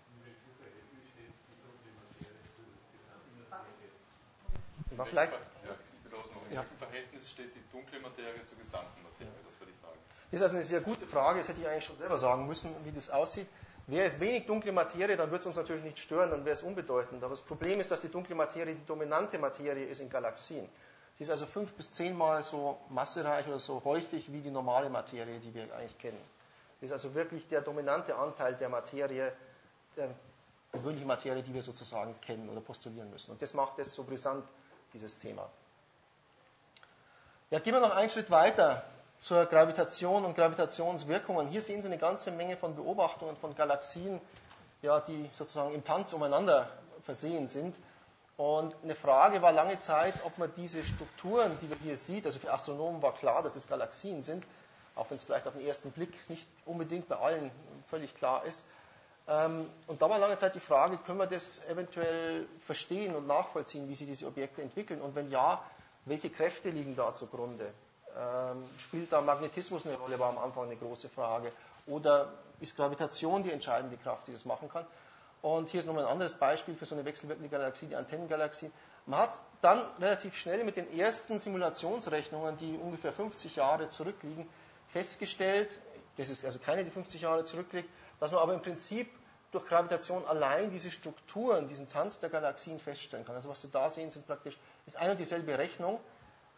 In Vielleicht, welchem Verhältnis steht die dunkle Materie zur gesamten Materie? Das war die Frage. Das ist also eine sehr gute Frage, das hätte ich eigentlich schon selber sagen müssen, wie das aussieht. Wäre es wenig dunkle Materie, dann würde es uns natürlich nicht stören, dann wäre es unbedeutend. Aber das Problem ist, dass die dunkle Materie die dominante Materie ist in Galaxien. Sie ist also 5 bis 10 Mal so massereich oder so häufig wie die normale Materie, die wir eigentlich kennen. Das ist also wirklich der dominante Anteil der Materie, der gewöhnlichen Materie, die wir sozusagen kennen oder postulieren müssen. Und das macht es so brisant, dieses Thema. Ja, gehen wir noch einen Schritt weiter zur Gravitation und Gravitationswirkungen. Hier sehen Sie eine ganze Menge von Beobachtungen von Galaxien, ja, die sozusagen im Tanz umeinander versehen sind. Und eine Frage war lange Zeit, ob man diese Strukturen, die man hier sieht, also für Astronomen war klar, dass es Galaxien sind, auch wenn es vielleicht auf den ersten Blick nicht unbedingt bei allen völlig klar ist. Und da war lange Zeit die Frage, können wir das eventuell verstehen und nachvollziehen, wie sich diese Objekte entwickeln? Und wenn ja, welche Kräfte liegen da zugrunde? Spielt da Magnetismus eine Rolle, war am Anfang eine große Frage. Oder ist Gravitation die entscheidende Kraft, die das machen kann? Und hier ist nochmal ein anderes Beispiel für so eine wechselwirkende Galaxie, die Antennengalaxie. Man hat dann relativ schnell mit den ersten Simulationsrechnungen, die ungefähr 50 Jahre zurückliegen, festgestellt, das ist also keine, die 50 Jahre zurückliegt, dass man aber im Prinzip durch Gravitation allein diese Strukturen, diesen Tanz der Galaxien feststellen kann. Also was Sie da sehen, ist eine und dieselbe Rechnung.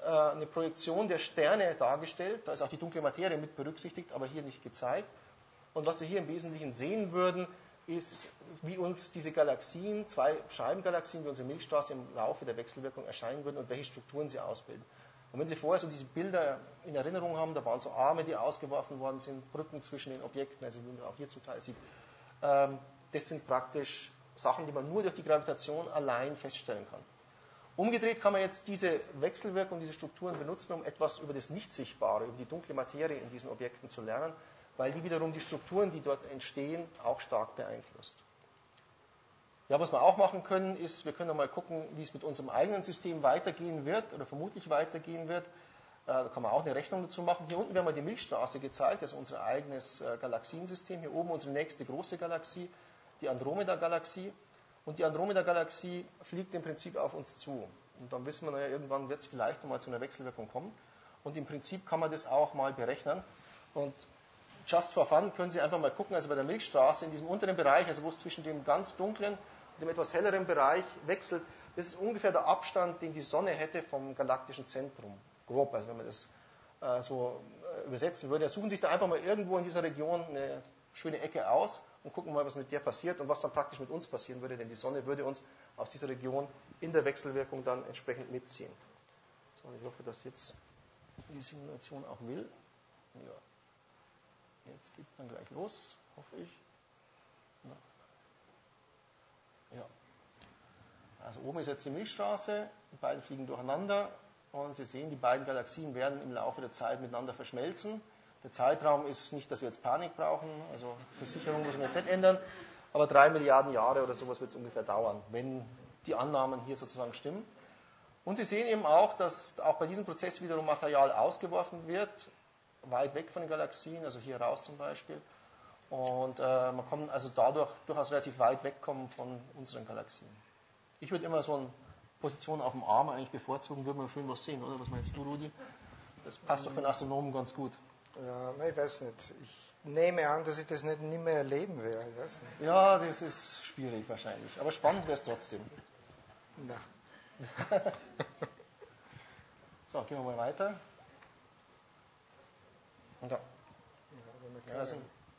eine Projektion der Sterne dargestellt. Da ist auch die dunkle Materie mit berücksichtigt, aber hier nicht gezeigt. Und was Sie hier im Wesentlichen sehen würden, ist, wie uns diese Galaxien, zwei Scheibengalaxien wie unsere Milchstraße im Laufe der Wechselwirkung erscheinen würden und welche Strukturen sie ausbilden. Und wenn Sie vorher so diese Bilder in Erinnerung haben, da waren so Arme, die ausgeworfen worden sind, Brücken zwischen den Objekten, also wie man auch hier zum Teil sieht, das sind praktisch Sachen, die man nur durch die Gravitation allein feststellen kann. Umgedreht kann man jetzt diese Wechselwirkung, diese Strukturen benutzen, um etwas über das Nicht-Sichtbare, über die dunkle Materie in diesen Objekten zu lernen, weil die wiederum die Strukturen, die dort entstehen, auch stark beeinflusst. Ja, was wir auch machen können, ist, wir können mal gucken, wie es mit unserem eigenen System weitergehen wird oder vermutlich weitergehen wird. Da kann man auch eine Rechnung dazu machen. Hier unten werden wir die Milchstraße gezeigt, das ist unser eigenes Galaxiensystem. Hier oben unsere nächste große Galaxie, die Andromeda-Galaxie. Und die Andromeda-Galaxie fliegt im Prinzip auf uns zu. Und dann wissen wir, naja, irgendwann wird es vielleicht einmal zu einer Wechselwirkung kommen. Und im Prinzip kann man das auch mal berechnen. Und just for fun können Sie einfach mal gucken, also bei der Milchstraße in diesem unteren Bereich, also wo es zwischen dem ganz dunklen und dem etwas helleren Bereich wechselt, das ist ungefähr der Abstand, den die Sonne hätte vom galaktischen Zentrum. Grob, also wenn man das so übersetzen würde. Suchen sich da einfach mal irgendwo in dieser Region eine schöne Ecke aus und gucken mal, was mit der passiert und was dann praktisch mit uns passieren würde, denn die Sonne würde uns aus dieser Region in der Wechselwirkung dann entsprechend mitziehen. So, ich hoffe, dass jetzt die Simulation auch will. Ja. Jetzt geht es dann gleich los, hoffe ich. Ja. Also oben ist jetzt die Milchstraße, die beiden fliegen durcheinander und Sie sehen, die beiden Galaxien werden im Laufe der Zeit miteinander verschmelzen. Der Zeitraum ist nicht, dass wir jetzt Panik brauchen, also Versicherung muss man jetzt nicht ändern, aber 3 Milliarden Jahre oder sowas wird es ungefähr dauern, wenn die Annahmen hier sozusagen stimmen. Und Sie sehen eben auch, dass auch bei diesem Prozess wiederum Material ausgeworfen wird, weit weg von den Galaxien, also hier raus zum Beispiel. Und man kann also dadurch durchaus relativ weit wegkommen von unseren Galaxien. Ich würde immer so eine Position auf dem Arm eigentlich bevorzugen, würde man schön was sehen, oder? Was meinst du, Rudi? Das passt doch für einen Astronomen ganz gut. Ja, ich weiß nicht. Ich nehme an, dass ich das nicht mehr erleben werde. Ich weiß nicht. Ja, das ist schwierig wahrscheinlich. Aber spannend wäre es trotzdem. Na. So, gehen wir mal weiter. Und da. Ja, also,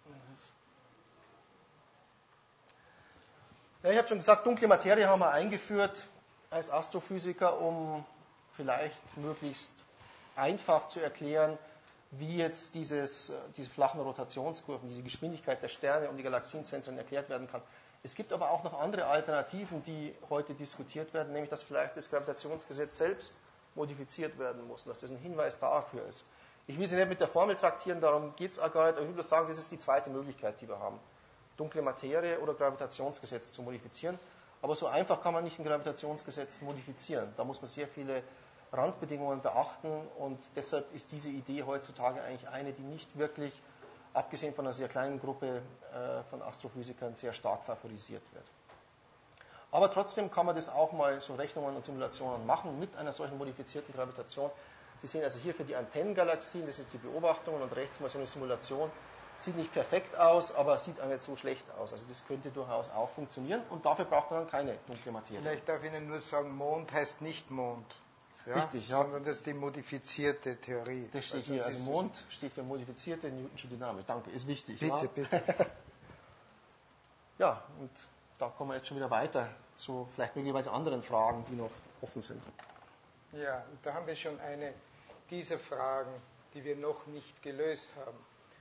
ja, ich habe schon gesagt, dunkle Materie haben wir eingeführt als Astrophysiker, um vielleicht möglichst einfach zu erklären, wie jetzt diese flachen Rotationskurven, diese Geschwindigkeit der Sterne um die Galaxienzentren erklärt werden kann. Es gibt aber auch noch andere Alternativen, die heute diskutiert werden, nämlich dass vielleicht das Gravitationsgesetz selbst modifiziert werden muss, dass das ein Hinweis dafür ist. Ich will Sie nicht mit der Formel traktieren, darum geht es auch gar nicht, aber ich will bloß sagen, das ist die zweite Möglichkeit, die wir haben. Dunkle Materie oder Gravitationsgesetz zu modifizieren. Aber so einfach kann man nicht ein Gravitationsgesetz modifizieren. Da muss man sehr viele Randbedingungen beachten und deshalb ist diese Idee heutzutage eigentlich eine, die nicht wirklich, abgesehen von einer sehr kleinen Gruppe von Astrophysikern, sehr stark favorisiert wird. Aber trotzdem kann man das auch mal so Rechnungen und Simulationen machen mit einer solchen modifizierten Gravitation. Sie sehen also hier für die Antennengalaxien, das sind die Beobachtungen und rechts mal so eine Simulation. Sieht nicht perfekt aus, aber sieht auch nicht so schlecht aus. Also das könnte durchaus auch funktionieren und dafür braucht man dann keine dunkle Materie. Vielleicht darf ich Ihnen nur sagen, Mond heißt nicht Mond. Ja, richtig, ja. Sondern das ist die modifizierte Theorie. Das steht hier, also Mond steht für modifizierte Newtonsche Dynamik. Danke, ist wichtig. Bitte, ja. bitte. Ja, und da kommen wir jetzt schon wieder weiter zu vielleicht möglicherweise anderen Fragen, die noch offen sind. Ja, und da haben wir schon eine dieser Fragen, die wir noch nicht gelöst haben.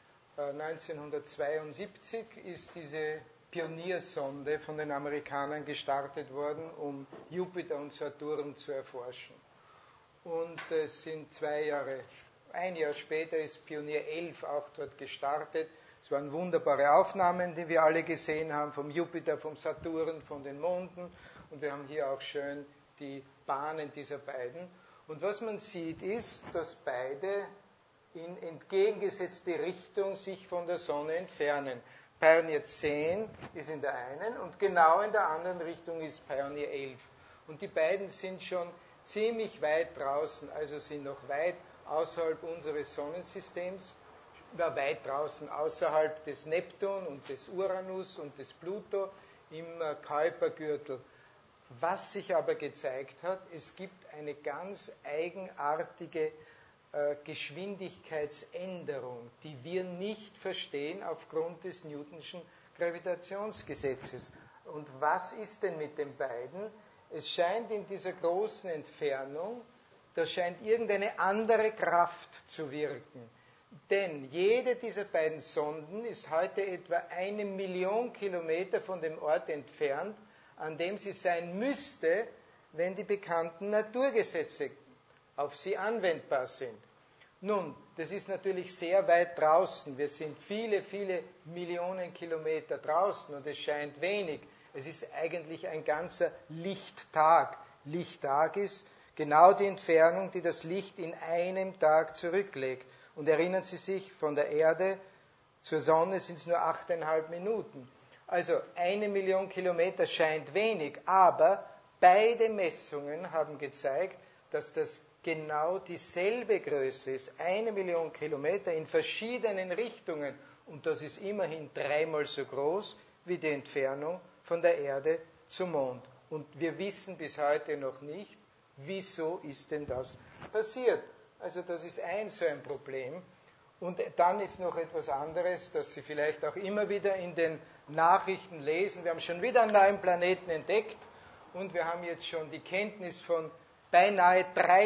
1972 ist diese Pioniersonde von den Amerikanern gestartet worden, um Jupiter und Saturn zu erforschen. Und es sind 2 Jahre, ein Jahr später ist Pionier 11 auch dort gestartet. Es waren wunderbare Aufnahmen, die wir alle gesehen haben, vom Jupiter, vom Saturn, von den Monden. Und wir haben hier auch schön die Bahnen dieser beiden. Und was man sieht, ist, dass beide in entgegengesetzte Richtung sich von der Sonne entfernen. Pionier 10 ist in der einen und genau in der anderen Richtung ist Pionier 11. Und die beiden sind schon ziemlich weit draußen, also sind noch weit außerhalb unseres Sonnensystems, weit draußen außerhalb des Neptun und des Uranus und des Pluto im Kuipergürtel. Was sich aber gezeigt hat, es gibt eine ganz eigenartige Geschwindigkeitsänderung, die wir nicht verstehen aufgrund des Newtonschen Gravitationsgesetzes. Und was ist denn mit den beiden? Es scheint in dieser großen Entfernung, da scheint irgendeine andere Kraft zu wirken. Denn jede dieser beiden Sonden ist heute etwa 1 Million Kilometer von dem Ort entfernt, an dem sie sein müsste, wenn die bekannten Naturgesetze auf sie anwendbar sind. Nun, das ist natürlich sehr weit draußen. Wir sind viele, viele Millionen Kilometer draußen und es scheint wenig. Es ist eigentlich ein ganzer Lichttag. Lichttag ist genau die Entfernung, die das Licht in einem Tag zurücklegt. Und erinnern Sie sich, von der Erde zur Sonne sind es nur 8,5 Minuten. Also 1 Million Kilometer scheint wenig, aber beide Messungen haben gezeigt, dass das genau dieselbe Größe ist, 1 Million Kilometer in verschiedenen Richtungen. Und das ist immerhin 3-mal so groß wie die Entfernung von der Erde zum Mond. Und wir wissen bis heute noch nicht, wieso ist denn das passiert. Also das ist so ein Problem. Und dann ist noch etwas anderes, das Sie vielleicht auch immer wieder in den Nachrichten lesen. Wir haben schon wieder einen neuen Planeten entdeckt und wir haben jetzt schon die Kenntnis von beinahe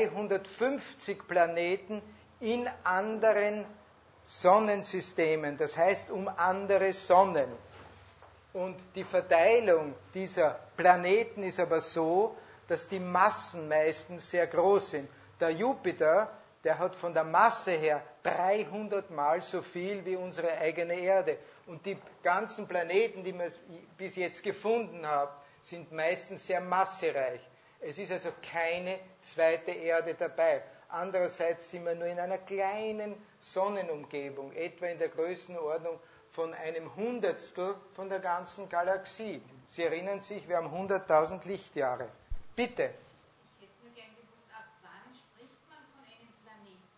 350 Planeten in anderen Sonnensystemen, das heißt um andere Sonnen. Und die Verteilung dieser Planeten ist aber so, dass die Massen meistens sehr groß sind. Der Jupiter, der hat von der Masse her 300 Mal so viel wie unsere eigene Erde. Und die ganzen Planeten, die wir bis jetzt gefunden haben, sind meistens sehr massereich. Es ist also keine zweite Erde dabei. Andererseits sind wir nur in einer kleinen Sonnenumgebung, etwa in der Größenordnung von einem Hundertstel von der ganzen Galaxie. Sie erinnern sich, wir haben 100.000 Lichtjahre. Bitte. Ich hätte nur gern gewusst, ab wann spricht man von einem Planeten?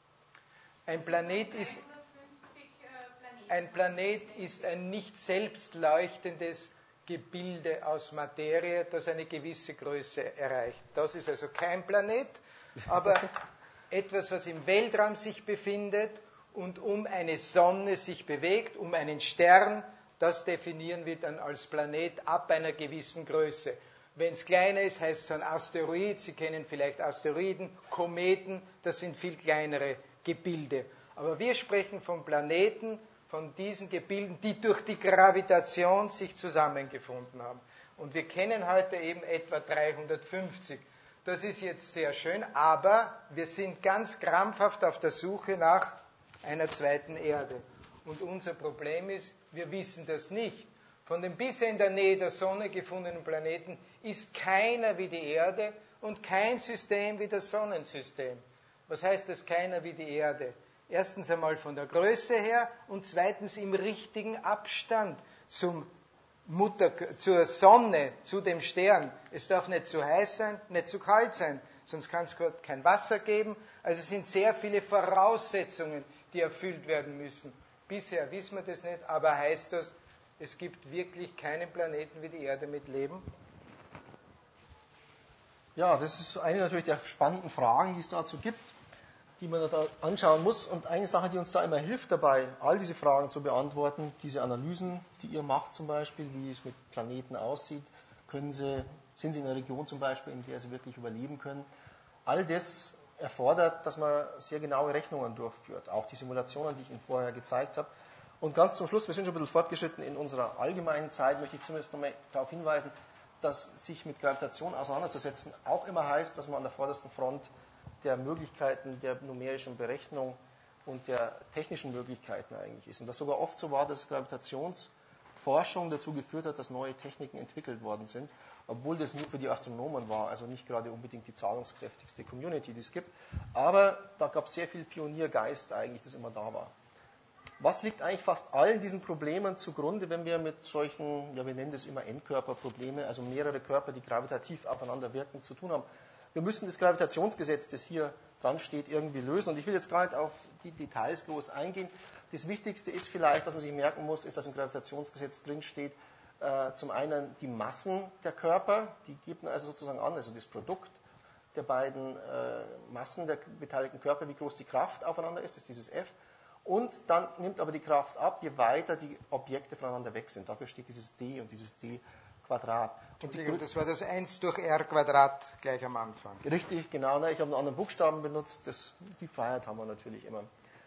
Ein Planet ist ein nicht selbst leuchtendes Gebilde aus Materie, das eine gewisse Größe erreicht. Das ist also kein Planet, aber etwas, was im Weltraum sich befindet und um eine Sonne sich bewegt, um einen Stern, das definieren wir dann als Planet ab einer gewissen Größe. Wenn es kleiner ist, heißt es ein Asteroid. Sie kennen vielleicht Asteroiden, Kometen, das sind viel kleinere Gebilde. Aber wir sprechen von Planeten, von diesen Gebilden, die durch die Gravitation sich zusammengefunden haben. Und wir kennen heute eben etwa 350. Das ist jetzt sehr schön, aber wir sind ganz krampfhaft auf der Suche nach einer zweiten Erde. Und unser Problem ist, wir wissen das nicht. Von den bisher in der Nähe der Sonne gefundenen Planeten ist keiner wie die Erde und kein System wie das Sonnensystem. Was heißt das, keiner wie die Erde? Erstens einmal von der Größe her und zweitens im richtigen Abstand zur Sonne, zu dem Stern. Es darf nicht zu heiß sein, nicht zu kalt sein, sonst kann es kein Wasser geben. Also es sind sehr viele Voraussetzungen, die erfüllt werden müssen. Bisher wissen wir das nicht, aber heißt das, es gibt wirklich keinen Planeten wie die Erde mit Leben? Ja, das ist eine natürlich der spannenden Fragen, die es dazu gibt, die man da anschauen muss. Und eine Sache, die uns da immer hilft dabei, all diese Fragen zu beantworten, diese Analysen, die ihr macht zum Beispiel, wie es mit Planeten aussieht, sind sie in einer Region zum Beispiel, in der sie wirklich überleben können. All das erfordert, dass man sehr genaue Rechnungen durchführt, auch die Simulationen, die ich Ihnen vorher gezeigt habe. Und ganz zum Schluss, wir sind schon ein bisschen fortgeschritten in unserer allgemeinen Zeit, möchte ich zumindest nochmal darauf hinweisen, dass sich mit Gravitation auseinanderzusetzen auch immer heißt, dass man an der vordersten Front der Möglichkeiten der numerischen Berechnung und der technischen Möglichkeiten eigentlich ist. Und das sogar oft so war, dass Gravitationsforschung dazu geführt hat, dass neue Techniken entwickelt worden sind, obwohl das nur für die Astronomen war, also nicht gerade unbedingt die zahlungskräftigste Community, die es gibt. Aber da gab es sehr viel Pioniergeist eigentlich, das immer da war. Was liegt eigentlich fast allen diesen Problemen zugrunde, wenn wir mit solchen, ja wir nennen das immer Endkörperprobleme, also mehrere Körper, die gravitativ aufeinander wirken, zu tun haben? Wir müssen das Gravitationsgesetz, das hier dran steht, irgendwie lösen. Und ich will jetzt gar nicht auf die Details groß eingehen. Das Wichtigste ist vielleicht, was man sich merken muss, ist, dass im Gravitationsgesetz drin steht, zum einen die Massen der Körper, die geben also sozusagen an, also das Produkt der beiden Massen der beteiligten Körper, wie groß die Kraft aufeinander ist, das ist dieses F. Und dann nimmt aber die Kraft ab, je weiter die Objekte voneinander weg sind. Dafür steht dieses D und dieses D Quadrat. Entschuldigung, das war das 1 durch R Quadrat gleich am Anfang. Richtig, genau. Ne? Ich habe einen anderen Buchstaben benutzt. Die Freiheit haben wir natürlich immer.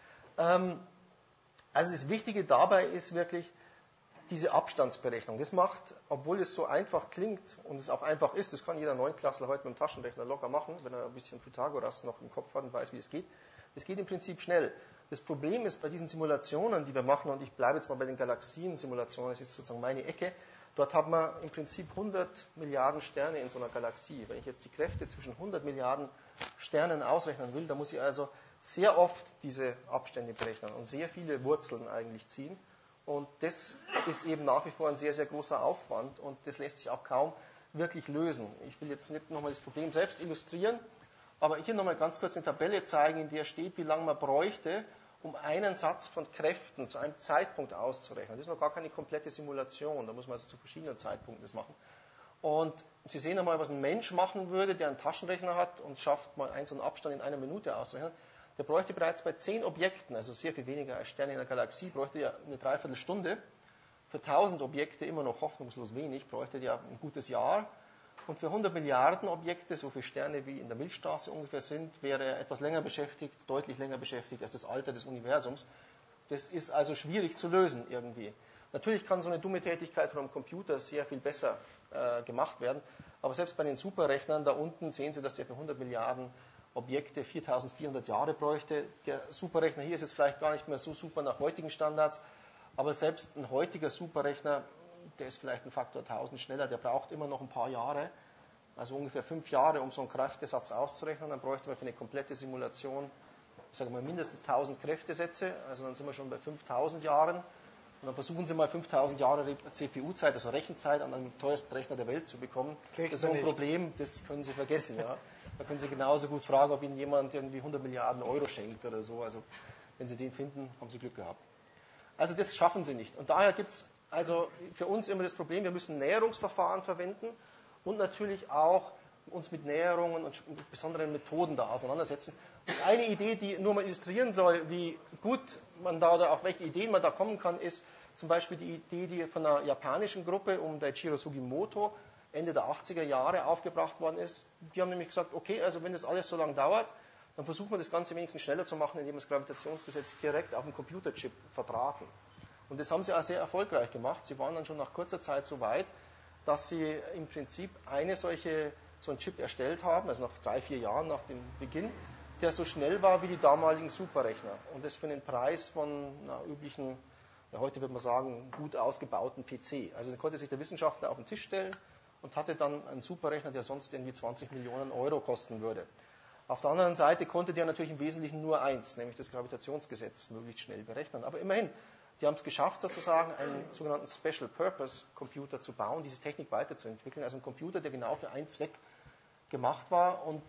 Also das Wichtige dabei ist wirklich diese Abstandsberechnung. Das macht, obwohl es so einfach klingt und es auch einfach ist, das kann jeder Neunklässler heute mit dem Taschenrechner locker machen, wenn er ein bisschen Pythagoras noch im Kopf hat und weiß, wie es geht. Das geht im Prinzip schnell. Das Problem ist bei diesen Simulationen, die wir machen, und ich bleibe jetzt mal bei den Galaxien-Simulationen, das ist sozusagen meine Ecke, dort haben wir im Prinzip 100 Milliarden Sterne in so einer Galaxie. Wenn ich jetzt die Kräfte zwischen 100 Milliarden Sternen ausrechnen will, dann muss ich also sehr oft diese Abstände berechnen und sehr viele Wurzeln eigentlich ziehen. Und das ist eben nach wie vor ein sehr, sehr großer Aufwand und das lässt sich auch kaum wirklich lösen. Ich will jetzt nicht nochmal das Problem selbst illustrieren, aber hier nochmal ganz kurz eine Tabelle zeigen, in der steht, wie lange man bräuchte, um einen Satz von Kräften zu einem Zeitpunkt auszurechnen. Das ist noch gar keine komplette Simulation, da muss man also zu verschiedenen Zeitpunkten das machen. Und Sie sehen einmal, was ein Mensch machen würde, der einen Taschenrechner hat und schafft mal einen so einen Abstand in einer Minute auszurechnen. Der bräuchte bereits bei 10 Objekten, also sehr viel weniger als Sterne in der Galaxie, bräuchte ja eine Dreiviertelstunde. Für 1000 Objekte immer noch hoffnungslos wenig, bräuchte ja ein gutes Jahr. Und für 100 Milliarden Objekte, so viele Sterne wie in der Milchstraße ungefähr sind, wäre er etwas länger beschäftigt, deutlich länger beschäftigt als das Alter des Universums. Das ist also schwierig zu lösen irgendwie. Natürlich kann so eine dumme Tätigkeit von einem Computer sehr viel besser gemacht werden, aber selbst bei den Superrechnern da unten sehen Sie, dass der für 100 Milliarden Objekte 4400 Jahre bräuchte. Der Superrechner hier ist jetzt vielleicht gar nicht mehr so super nach heutigen Standards, aber selbst ein heutiger Superrechner, der ist vielleicht ein Faktor 1000 schneller, der braucht immer noch ein paar Jahre, also ungefähr 5 Jahre, um so einen Kräftesatz auszurechnen. Dann bräuchte man für eine komplette Simulation, ich sage mal, mindestens 1000 Kräftesätze, also dann sind wir schon bei 5000 Jahren. Und dann versuchen Sie mal 5000 Jahre CPU-Zeit, also Rechenzeit, an einem teuersten Rechner der Welt zu bekommen. Das ist so ein Problem, das können Sie vergessen. Ja. Da können Sie genauso gut fragen, ob Ihnen jemand irgendwie 100 Milliarden Euro schenkt oder so. Also wenn Sie den finden, haben Sie Glück gehabt. Also das schaffen Sie nicht. Und daher gibt es also für uns immer das Problem, wir müssen Näherungsverfahren verwenden und natürlich auch uns mit Näherungen und besonderen Methoden da auseinandersetzen. Und eine Idee, die nur mal illustrieren soll, wie gut man da oder auf welche Ideen man da kommen kann, ist zum Beispiel die Idee, die von einer japanischen Gruppe um Daiichiro Sugimoto Ende der 80er Jahre aufgebracht worden ist. Die haben nämlich gesagt, okay, also wenn das alles so lange dauert, dann versuchen wir das Ganze wenigstens schneller zu machen, indem wir das Gravitationsgesetz direkt auf dem Computerchip verdrahten. Und das haben sie auch sehr erfolgreich gemacht. Sie waren dann schon nach kurzer Zeit so weit, dass sie im Prinzip so einen Chip erstellt haben, also nach 3-4 Jahren nach dem Beginn, der so schnell war wie die damaligen Superrechner. Und das für einen Preis von einer üblichen, ja, heute würde man sagen, gut ausgebauten PC. Also dann konnte sich der Wissenschaftler auf den Tisch stellen und hatte dann einen Superrechner, der sonst irgendwie 20 Millionen Euro kosten würde. Auf der anderen Seite konnte der natürlich im Wesentlichen nur eins, nämlich das Gravitationsgesetz, möglichst schnell berechnen. Aber immerhin, die haben es geschafft, sozusagen einen sogenannten Special Purpose Computer zu bauen, diese Technik weiterzuentwickeln. Also ein Computer, der genau für einen Zweck gemacht war. Und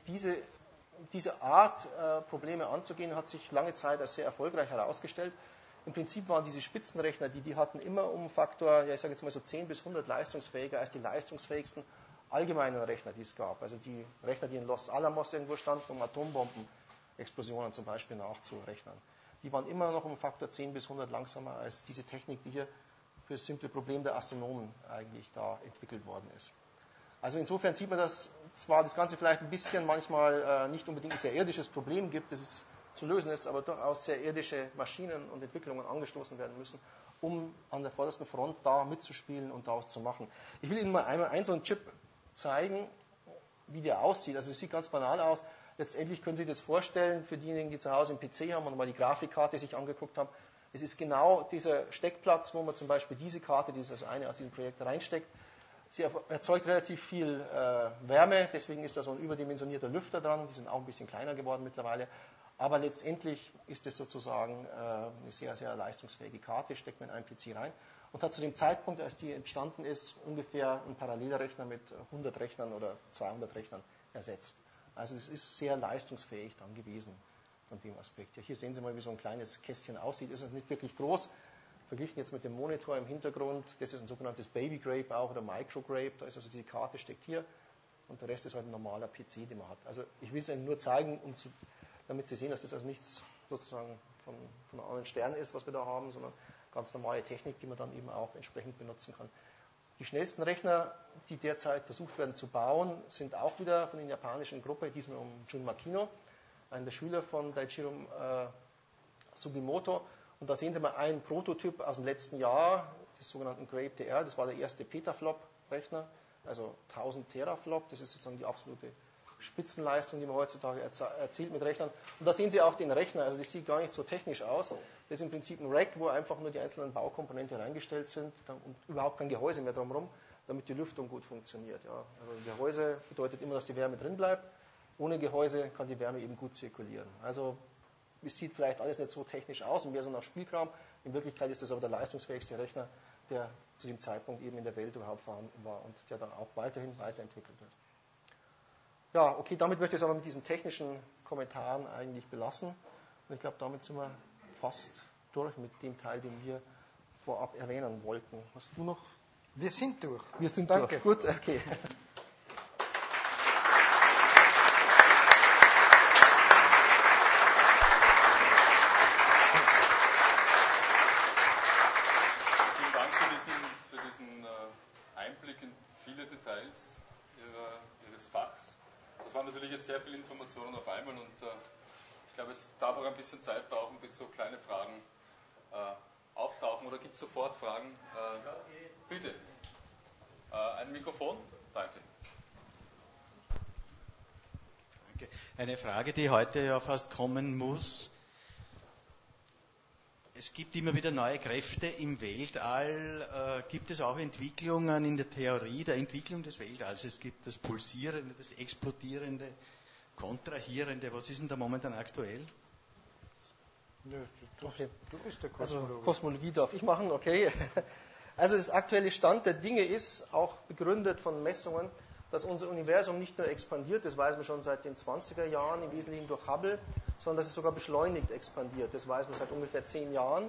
diese Art, Probleme anzugehen, hat sich lange Zeit als sehr erfolgreich herausgestellt. Im Prinzip waren diese Spitzenrechner, die hatten immer um einen Faktor, ja, ich sage jetzt mal so 10 bis 100 leistungsfähiger als die leistungsfähigsten allgemeinen Rechner, die es gab. Also die Rechner, die in Los Alamos irgendwo standen, um Atombombenexplosionen zum Beispiel nachzurechnen. Die waren immer noch um einen Faktor 10 bis 100 langsamer als diese Technik, die hier für das simple Problem der Astronomen eigentlich da entwickelt worden ist. Also insofern sieht man, dass zwar das Ganze vielleicht ein bisschen manchmal nicht unbedingt ein sehr irdisches Problem gibt, das es zu lösen ist, aber durchaus sehr irdische Maschinen und Entwicklungen angestoßen werden müssen, um an der vordersten Front da mitzuspielen und daraus zu machen. Ich will Ihnen mal einmal so einen Chip zeigen, wie der aussieht. Also es sieht ganz banal aus. Letztendlich können Sie das vorstellen, für diejenigen, die zu Hause einen PC haben und mal die Grafikkarte sich angeguckt haben. Es ist genau dieser Steckplatz, wo man zum Beispiel diese Karte, die ist also eine aus diesem Projekt, reinsteckt. Sie erzeugt relativ viel Wärme, deswegen ist da so ein überdimensionierter Lüfter dran. Die sind auch ein bisschen kleiner geworden mittlerweile. Aber letztendlich ist es sozusagen eine sehr, sehr leistungsfähige Karte, steckt man in einen PC rein und hat zu dem Zeitpunkt, als die entstanden ist, ungefähr einen Parallelrechner mit 100 Rechnern oder 200 Rechnern ersetzt. Also es ist sehr leistungsfähig dann gewesen von dem Aspekt. Ja, hier sehen Sie mal, wie so ein kleines Kästchen aussieht. Ist nicht wirklich groß. verglichen jetzt mit dem Monitor im Hintergrund, das ist ein sogenanntes Baby Grape auch oder Micro Grape, da ist also die Karte steckt hier und der Rest ist halt ein normaler PC, den man hat. Also ich will es Ihnen nur zeigen, damit Sie sehen, dass das also nichts sozusagen von einem anderen Stern ist, was wir da haben, sondern ganz normale Technik, die man dann eben auch entsprechend benutzen kann. Die schnellsten Rechner, die derzeit versucht werden zu bauen, sind auch wieder von der japanischen Gruppe, diesmal um Jun Makino, einer der Schüler von Daiichiro Sugimoto. Und da sehen Sie mal einen Prototyp aus dem letzten Jahr, des sogenannten Grape DR. Das war der erste Petaflop-Rechner, also 1000 Teraflop. Das ist sozusagen die absolute Spitzenleistung, die man heutzutage erzielt mit Rechnern. Und da sehen Sie auch den Rechner, also das sieht gar nicht so technisch aus. Das ist im Prinzip ein Rack, wo einfach nur die einzelnen Baukomponenten reingestellt sind und überhaupt kein Gehäuse mehr drumherum, damit die Lüftung gut funktioniert. Ja. Also Gehäuse bedeutet immer, dass die Wärme drin bleibt. Ohne Gehäuse kann die Wärme eben gut zirkulieren. Also es sieht vielleicht alles nicht so technisch aus und wäre so nach Spielkram. In Wirklichkeit ist das aber der leistungsfähigste Rechner, der zu dem Zeitpunkt eben in der Welt überhaupt vorhanden war und der dann auch weiterhin weiterentwickelt wird. Ja, okay, damit möchte ich es aber mit diesen technischen Kommentaren eigentlich belassen. Und ich glaube, damit sind wir fast durch mit dem Teil, den wir vorab erwähnen wollten. Hast du noch? Wir sind durch. Wir sind Danke. durch. Gut, okay. Vielen Dank für diesen Einblick in viele Details Ihres Fachs. Das waren natürlich jetzt sehr viele Informationen auf einmal und ich glaube, es darf auch ein bisschen Zeit brauchen, bis so kleine Fragen auftauchen. Oder gibt es sofort Fragen? Bitte. Ein Mikrofon? Danke. Danke. Eine Frage, die heute ja fast kommen muss. Es gibt immer wieder neue Kräfte im Weltall. Gibt es auch Entwicklungen in der Theorie der Entwicklung des Weltalls? Es gibt das Pulsierende, das Explodierende, Kontrahierende. Was ist denn da momentan aktuell? Okay. Du bist der Also Kosmologe. Kosmologie darf ich machen, okay. Also das aktuelle Stand der Dinge ist, auch begründet von Messungen, dass unser Universum nicht nur expandiert, das weiß man schon seit den 20er Jahren, im Wesentlichen durch Hubble, sondern dass es sogar beschleunigt expandiert. Das weiß man seit ungefähr 10 Jahren.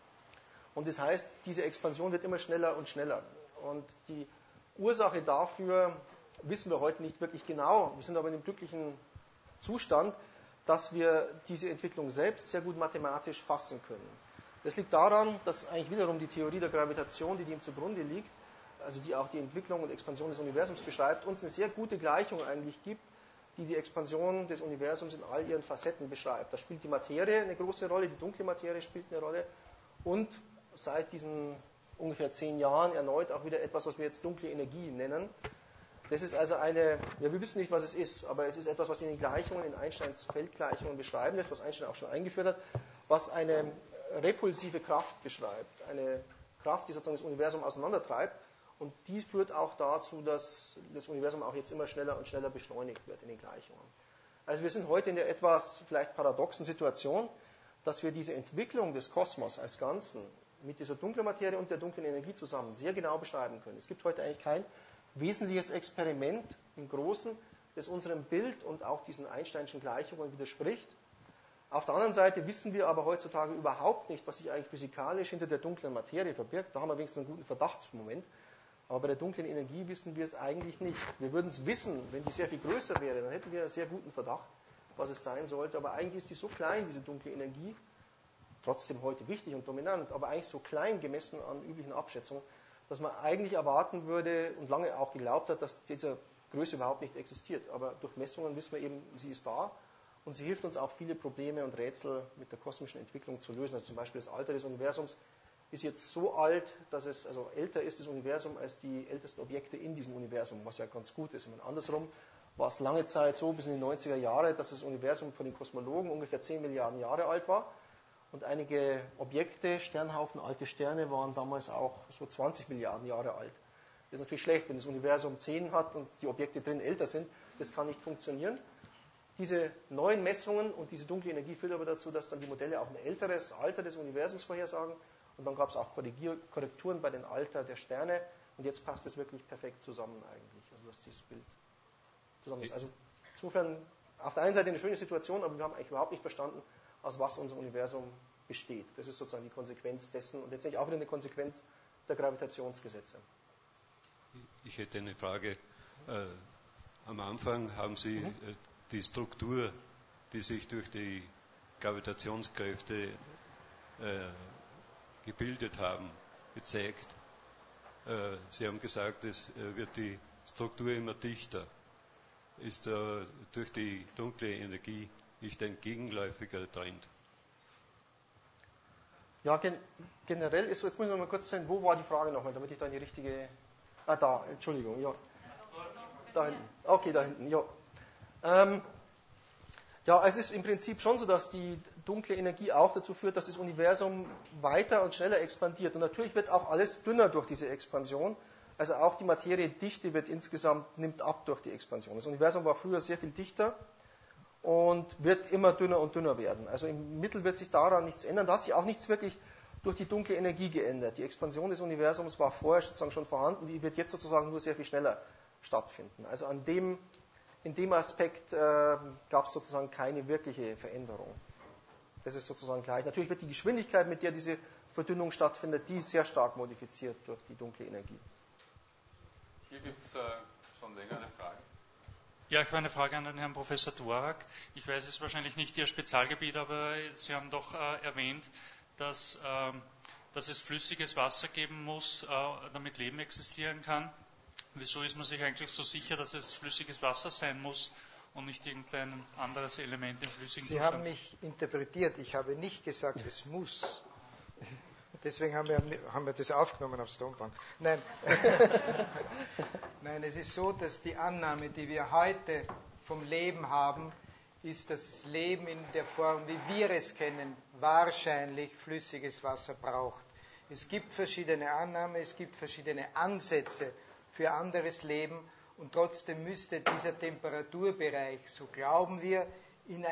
Und das heißt, diese Expansion wird immer schneller und schneller. Und die Ursache dafür wissen wir heute nicht wirklich genau. Wir sind aber in dem glücklichen Zustand, dass wir diese Entwicklung selbst sehr gut mathematisch fassen können. Das liegt daran, dass eigentlich wiederum die Theorie der Gravitation, die dem zugrunde liegt, also die auch die Entwicklung und Expansion des Universums beschreibt, uns eine sehr gute Gleichung eigentlich gibt, die die Expansion des Universums in all ihren Facetten beschreibt. Da spielt die Materie eine große Rolle, die dunkle Materie spielt eine Rolle und seit diesen ungefähr 10 Jahren erneut auch wieder etwas, was wir jetzt dunkle Energie nennen. Das ist also ja, wir wissen nicht, was es ist, aber es ist etwas, was in den Gleichungen, in Einsteins Feldgleichungen beschreiben lässt, was Einstein auch schon eingeführt hat, was eine repulsive Kraft beschreibt. Eine Kraft, die sozusagen das Universum auseinandertreibt. Und die führt auch dazu, dass das Universum auch jetzt immer schneller und schneller beschleunigt wird in den Gleichungen. Also wir sind heute in der etwas vielleicht paradoxen Situation, dass wir diese Entwicklung des Kosmos als Ganzen mit dieser dunklen Materie und der dunklen Energie zusammen sehr genau beschreiben können. Es gibt heute eigentlich kein wesentliches Experiment im Großen, das unserem Bild und auch diesen Einsteinschen Gleichungen widerspricht. Auf der anderen Seite wissen wir aber heutzutage überhaupt nicht, was sich eigentlich physikalisch hinter der dunklen Materie verbirgt. Da haben wir wenigstens einen guten Verdachtsmoment. Aber bei der dunklen Energie wissen wir es eigentlich nicht. Wir würden es wissen, wenn die sehr viel größer wäre, dann hätten wir einen sehr guten Verdacht, was es sein sollte. Aber eigentlich ist die so klein, diese dunkle Energie, trotzdem heute wichtig und dominant, aber eigentlich so klein gemessen an üblichen Abschätzungen, dass man eigentlich erwarten würde und lange auch geglaubt hat, dass diese Größe überhaupt nicht existiert. Aber durch Messungen wissen wir eben, sie ist da und sie hilft uns auch, viele Probleme und Rätsel mit der kosmischen Entwicklung zu lösen. Also zum Beispiel das Alter des Universums ist jetzt so alt, dass es also älter ist, das Universum, als die ältesten Objekte in diesem Universum, was ja ganz gut ist. Und andersrum war es lange Zeit so, bis in die 90er Jahre, dass das Universum von den Kosmologen ungefähr 10 Milliarden Jahre alt war. Und einige Objekte, Sternhaufen, alte Sterne, waren damals auch so 20 Milliarden Jahre alt. Das ist natürlich schlecht, wenn das Universum 10 hat und die Objekte drin älter sind. Das kann nicht funktionieren. Diese neuen Messungen und diese dunkle Energie führt aber dazu, dass dann die Modelle auch ein älteres Alter des Universums vorhersagen. Und dann gab es auch Korrekturen bei den Alter der Sterne. Und jetzt passt es wirklich perfekt zusammen eigentlich, also dass dieses Bild zusammen ist. Also insofern auf der einen Seite eine schöne Situation, aber wir haben eigentlich überhaupt nicht verstanden, aus was unser Universum besteht. Das ist sozusagen die Konsequenz dessen und letztendlich auch wieder eine Konsequenz der Gravitationsgesetze. Ich hätte eine Frage. Am Anfang haben Sie die Struktur, die sich durch die Gravitationskräfte gebildet haben, gezeigt. Sie haben gesagt, es wird die Struktur immer dichter. Ist durch die dunkle Energie nicht ein gegenläufiger Trend? Ja, generell ist so, jetzt muss ich noch mal kurz sagen, wo war die Frage nochmal, damit ich da in die richtige... da, Entschuldigung, ja. Da hinten. Okay, da hinten, ja. Ja, es ist im Prinzip schon so, dass die dunkle Energie auch dazu führt, dass das Universum weiter und schneller expandiert. Und natürlich wird auch alles dünner durch diese Expansion. Also auch die Materiedichte wird insgesamt, nimmt ab durch die Expansion. Das Universum war früher sehr viel dichter und wird immer dünner und dünner werden. Also im Mittel wird sich daran nichts ändern. Da hat sich auch nichts wirklich durch die dunkle Energie geändert. Die Expansion des Universums war vorher sozusagen schon vorhanden, die wird jetzt sozusagen nur sehr viel schneller stattfinden. Also in dem Aspekt gab es sozusagen keine wirkliche Veränderung. Das ist sozusagen gleich. Natürlich wird die Geschwindigkeit, mit der diese Verdünnung stattfindet, die ist sehr stark modifiziert durch die dunkle Energie. Hier gibt es schon länger eine Frage. Ja, ich habe eine Frage an den Herrn Professor Dvorak. Ich weiß, es ist wahrscheinlich nicht Ihr Spezialgebiet, aber Sie haben doch erwähnt, dass es flüssiges Wasser geben muss, damit Leben existieren kann. Wieso ist man sich eigentlich so sicher, dass es flüssiges Wasser sein muss und nicht irgendein anderes Element im flüssigen Sie Zustand? haben mich interpretiert. Ich habe nicht gesagt, es muss. Deswegen haben wir das aufgenommen aufs Tonband. Nein. Nein, es ist so, dass die Annahme, die wir heute vom Leben haben, ist, dass das Leben in der Form, wie wir es kennen, wahrscheinlich flüssiges Wasser braucht. Es gibt verschiedene Annahmen, es gibt verschiedene Ansätze für anderes Leben und trotzdem müsste dieser Temperaturbereich, so glauben wir, in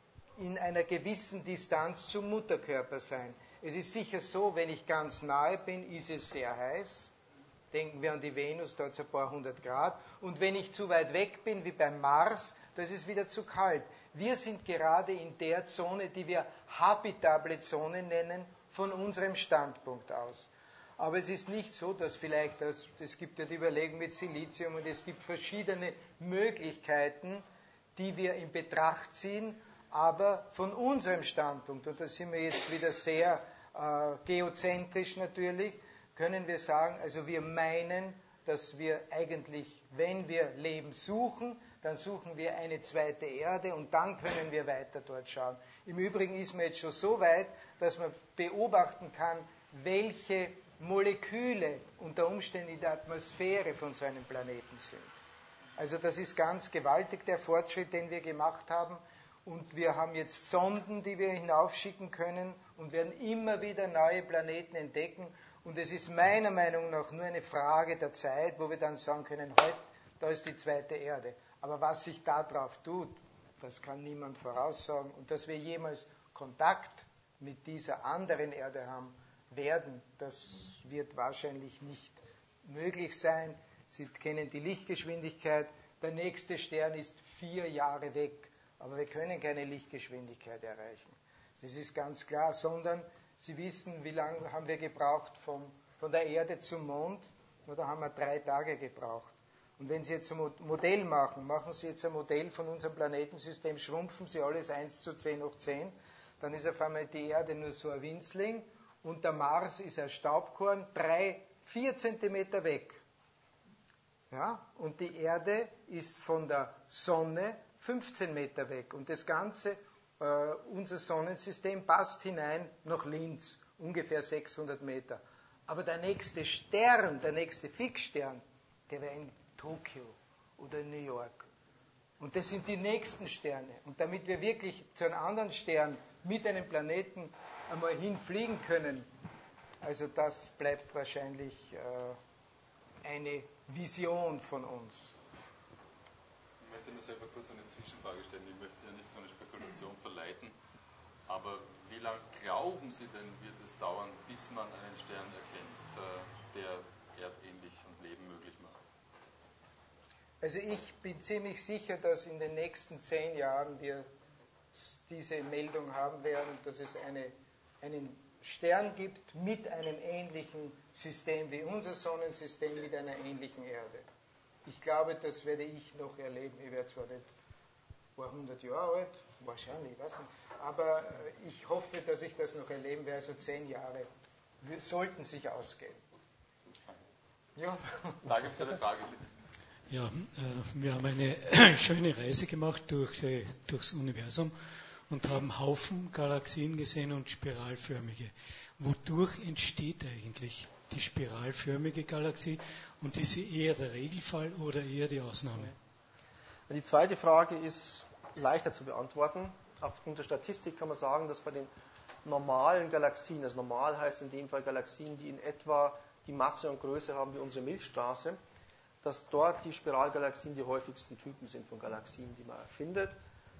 einer gewissen Distanz zum Mutterkörper sein. Es ist sicher so, wenn ich ganz nahe bin, ist es sehr heiß. Denken wir an die Venus, da hat es ein paar 100 Grad. Und wenn ich zu weit weg bin, wie beim Mars, da ist es wieder zu kalt. Wir sind gerade in der Zone, die wir habitable Zone nennen, von unserem Standpunkt aus. Aber es ist nicht so, dass vielleicht, es gibt ja die Überlegung mit Silizium und es gibt verschiedene Möglichkeiten, die wir in Betracht ziehen, aber von unserem Standpunkt, und da sind wir jetzt wieder sehr geozentrisch natürlich, können wir sagen, also wir meinen, dass wir eigentlich, wenn wir Leben suchen, dann suchen wir eine zweite Erde und dann können wir weiter dort schauen. Im Übrigen ist man jetzt schon so weit, dass man beobachten kann, welche Moleküle unter Umständen in der Atmosphäre von so einem Planeten sind. Also das ist ganz gewaltig, der Fortschritt, den wir gemacht haben. Und wir haben jetzt Sonden, die wir hinaufschicken können und werden immer wieder neue Planeten entdecken. Und es ist meiner Meinung nach nur eine Frage der Zeit, wo wir dann sagen können, heute, da ist die zweite Erde. Aber was sich da drauf tut, das kann niemand voraussagen. Und dass wir jemals Kontakt mit dieser anderen Erde haben werden, das wird wahrscheinlich nicht möglich sein. Sie kennen die Lichtgeschwindigkeit. Der nächste Stern ist 4 Jahre weg. Aber wir können keine Lichtgeschwindigkeit erreichen. Das ist ganz klar, sondern Sie wissen, wie lange haben wir gebraucht von der Erde zum Mond? Da haben wir 3 Tage gebraucht. Und wenn Sie jetzt ein Modell machen Sie jetzt ein Modell von unserem Planetensystem, schrumpfen Sie alles 1:10⁻10, dann ist auf einmal die Erde nur so ein Winzling und der Mars ist ein Staubkorn 4 Zentimeter weg. Ja? Und die Erde ist von der Sonne 15 Meter weg. Und das Ganze, unser Sonnensystem, passt hinein nach Linz, ungefähr 600 Meter. Aber der nächste Stern, der nächste Fixstern, der wäre in Tokio oder in New York. Und das sind die nächsten Sterne. Und damit wir wirklich zu einem anderen Stern mit einem Planeten einmal hinfliegen können, also das bleibt wahrscheinlich eine Vision von uns. Ich möchte nur selber kurz eine Zwischenfrage stellen. Ich möchte ja nicht so eine Spekulation verleiten, aber wie lange glauben Sie denn, wird es dauern, bis man einen Stern erkennt, der erdähnlich und Leben möglich macht? Also ich bin ziemlich sicher, dass in den nächsten 10 Jahren wir diese Meldung haben werden, dass es eine einen Stern gibt mit einem ähnlichen System wie unser Sonnensystem, mit einer ähnlichen Erde. Ich glaube, das werde ich noch erleben. Ich werde zwar nicht ein paar 100 Jahre alt, wahrscheinlich, ich weiß nicht, aber ich hoffe, dass ich das noch erleben werde, also 10 Jahre sollten sich ausgehen. Ja. Da gibt es eine Frage. Ja, wir haben eine schöne Reise gemacht durchs Universum und haben Haufen Galaxien gesehen und spiralförmige. Wodurch entsteht eigentlich die spiralförmige Galaxie und ist sie eher der Regelfall oder eher die Ausnahme? Die zweite Frage ist leichter zu beantworten. Aufgrund der Statistik kann man sagen, dass bei den normalen Galaxien, also normal heißt in dem Fall Galaxien, die in etwa die Masse und Größe haben wie unsere Milchstraße, dass dort die Spiralgalaxien die häufigsten Typen sind von Galaxien, die man findet.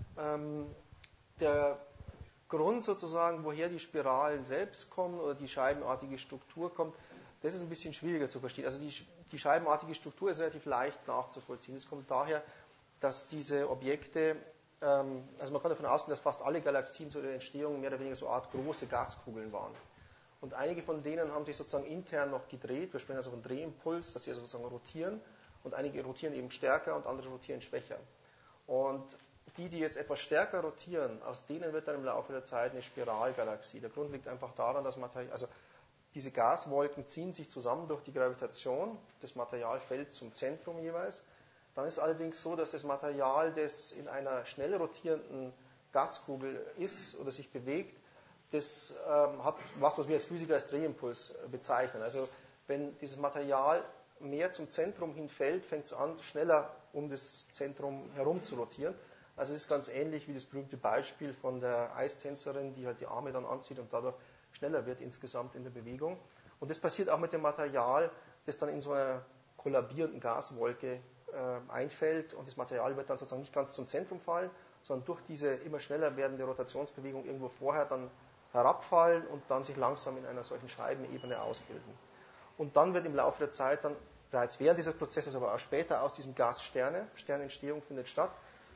Der Grund sozusagen, woher die Spiralen selbst kommen oder die scheibenartige Struktur kommt, das ist ein bisschen schwieriger zu verstehen. Also die scheibenartige Struktur ist relativ leicht nachzuvollziehen. Es kommt daher, dass diese Objekte, also man kann davon ausgehen, dass fast alle Galaxien zu der Entstehung mehr oder weniger so eine Art große Gaskugeln waren. Und einige von denen haben sich sozusagen intern noch gedreht. Wir sprechen also von Drehimpuls, dass sie also sozusagen rotieren. Und einige rotieren eben stärker und andere rotieren schwächer. Und die jetzt etwas stärker rotieren, aus denen wird dann im Laufe der Zeit eine Spiralgalaxie. Der Grund liegt einfach daran, dass diese Gaswolken ziehen sich zusammen durch die Gravitation. Das Material fällt zum Zentrum jeweils. Dann ist es allerdings so, dass das Material, das in einer schnell rotierenden Gaskugel ist oder sich bewegt, das hat was wir als Physiker als Drehimpuls bezeichnen. Also wenn dieses Material mehr zum Zentrum hinfällt, fängt es an, schneller um das Zentrum herum zu rotieren. Also das ist ganz ähnlich wie das berühmte Beispiel von der Eistänzerin, die halt die Arme dann anzieht und dadurch schneller wird insgesamt in der Bewegung. Und das passiert auch mit dem Material, das dann in so einer kollabierenden Gaswolke einfällt und das Material wird dann sozusagen nicht ganz zum Zentrum fallen, sondern durch diese immer schneller werdende Rotationsbewegung irgendwo vorher dann herabfallen und dann sich langsam in einer solchen Scheibenebene ausbilden. Und dann wird im Laufe der Zeit dann bereits während dieses Prozesses, aber auch später aus diesem Gas Sternentstehung findet statt.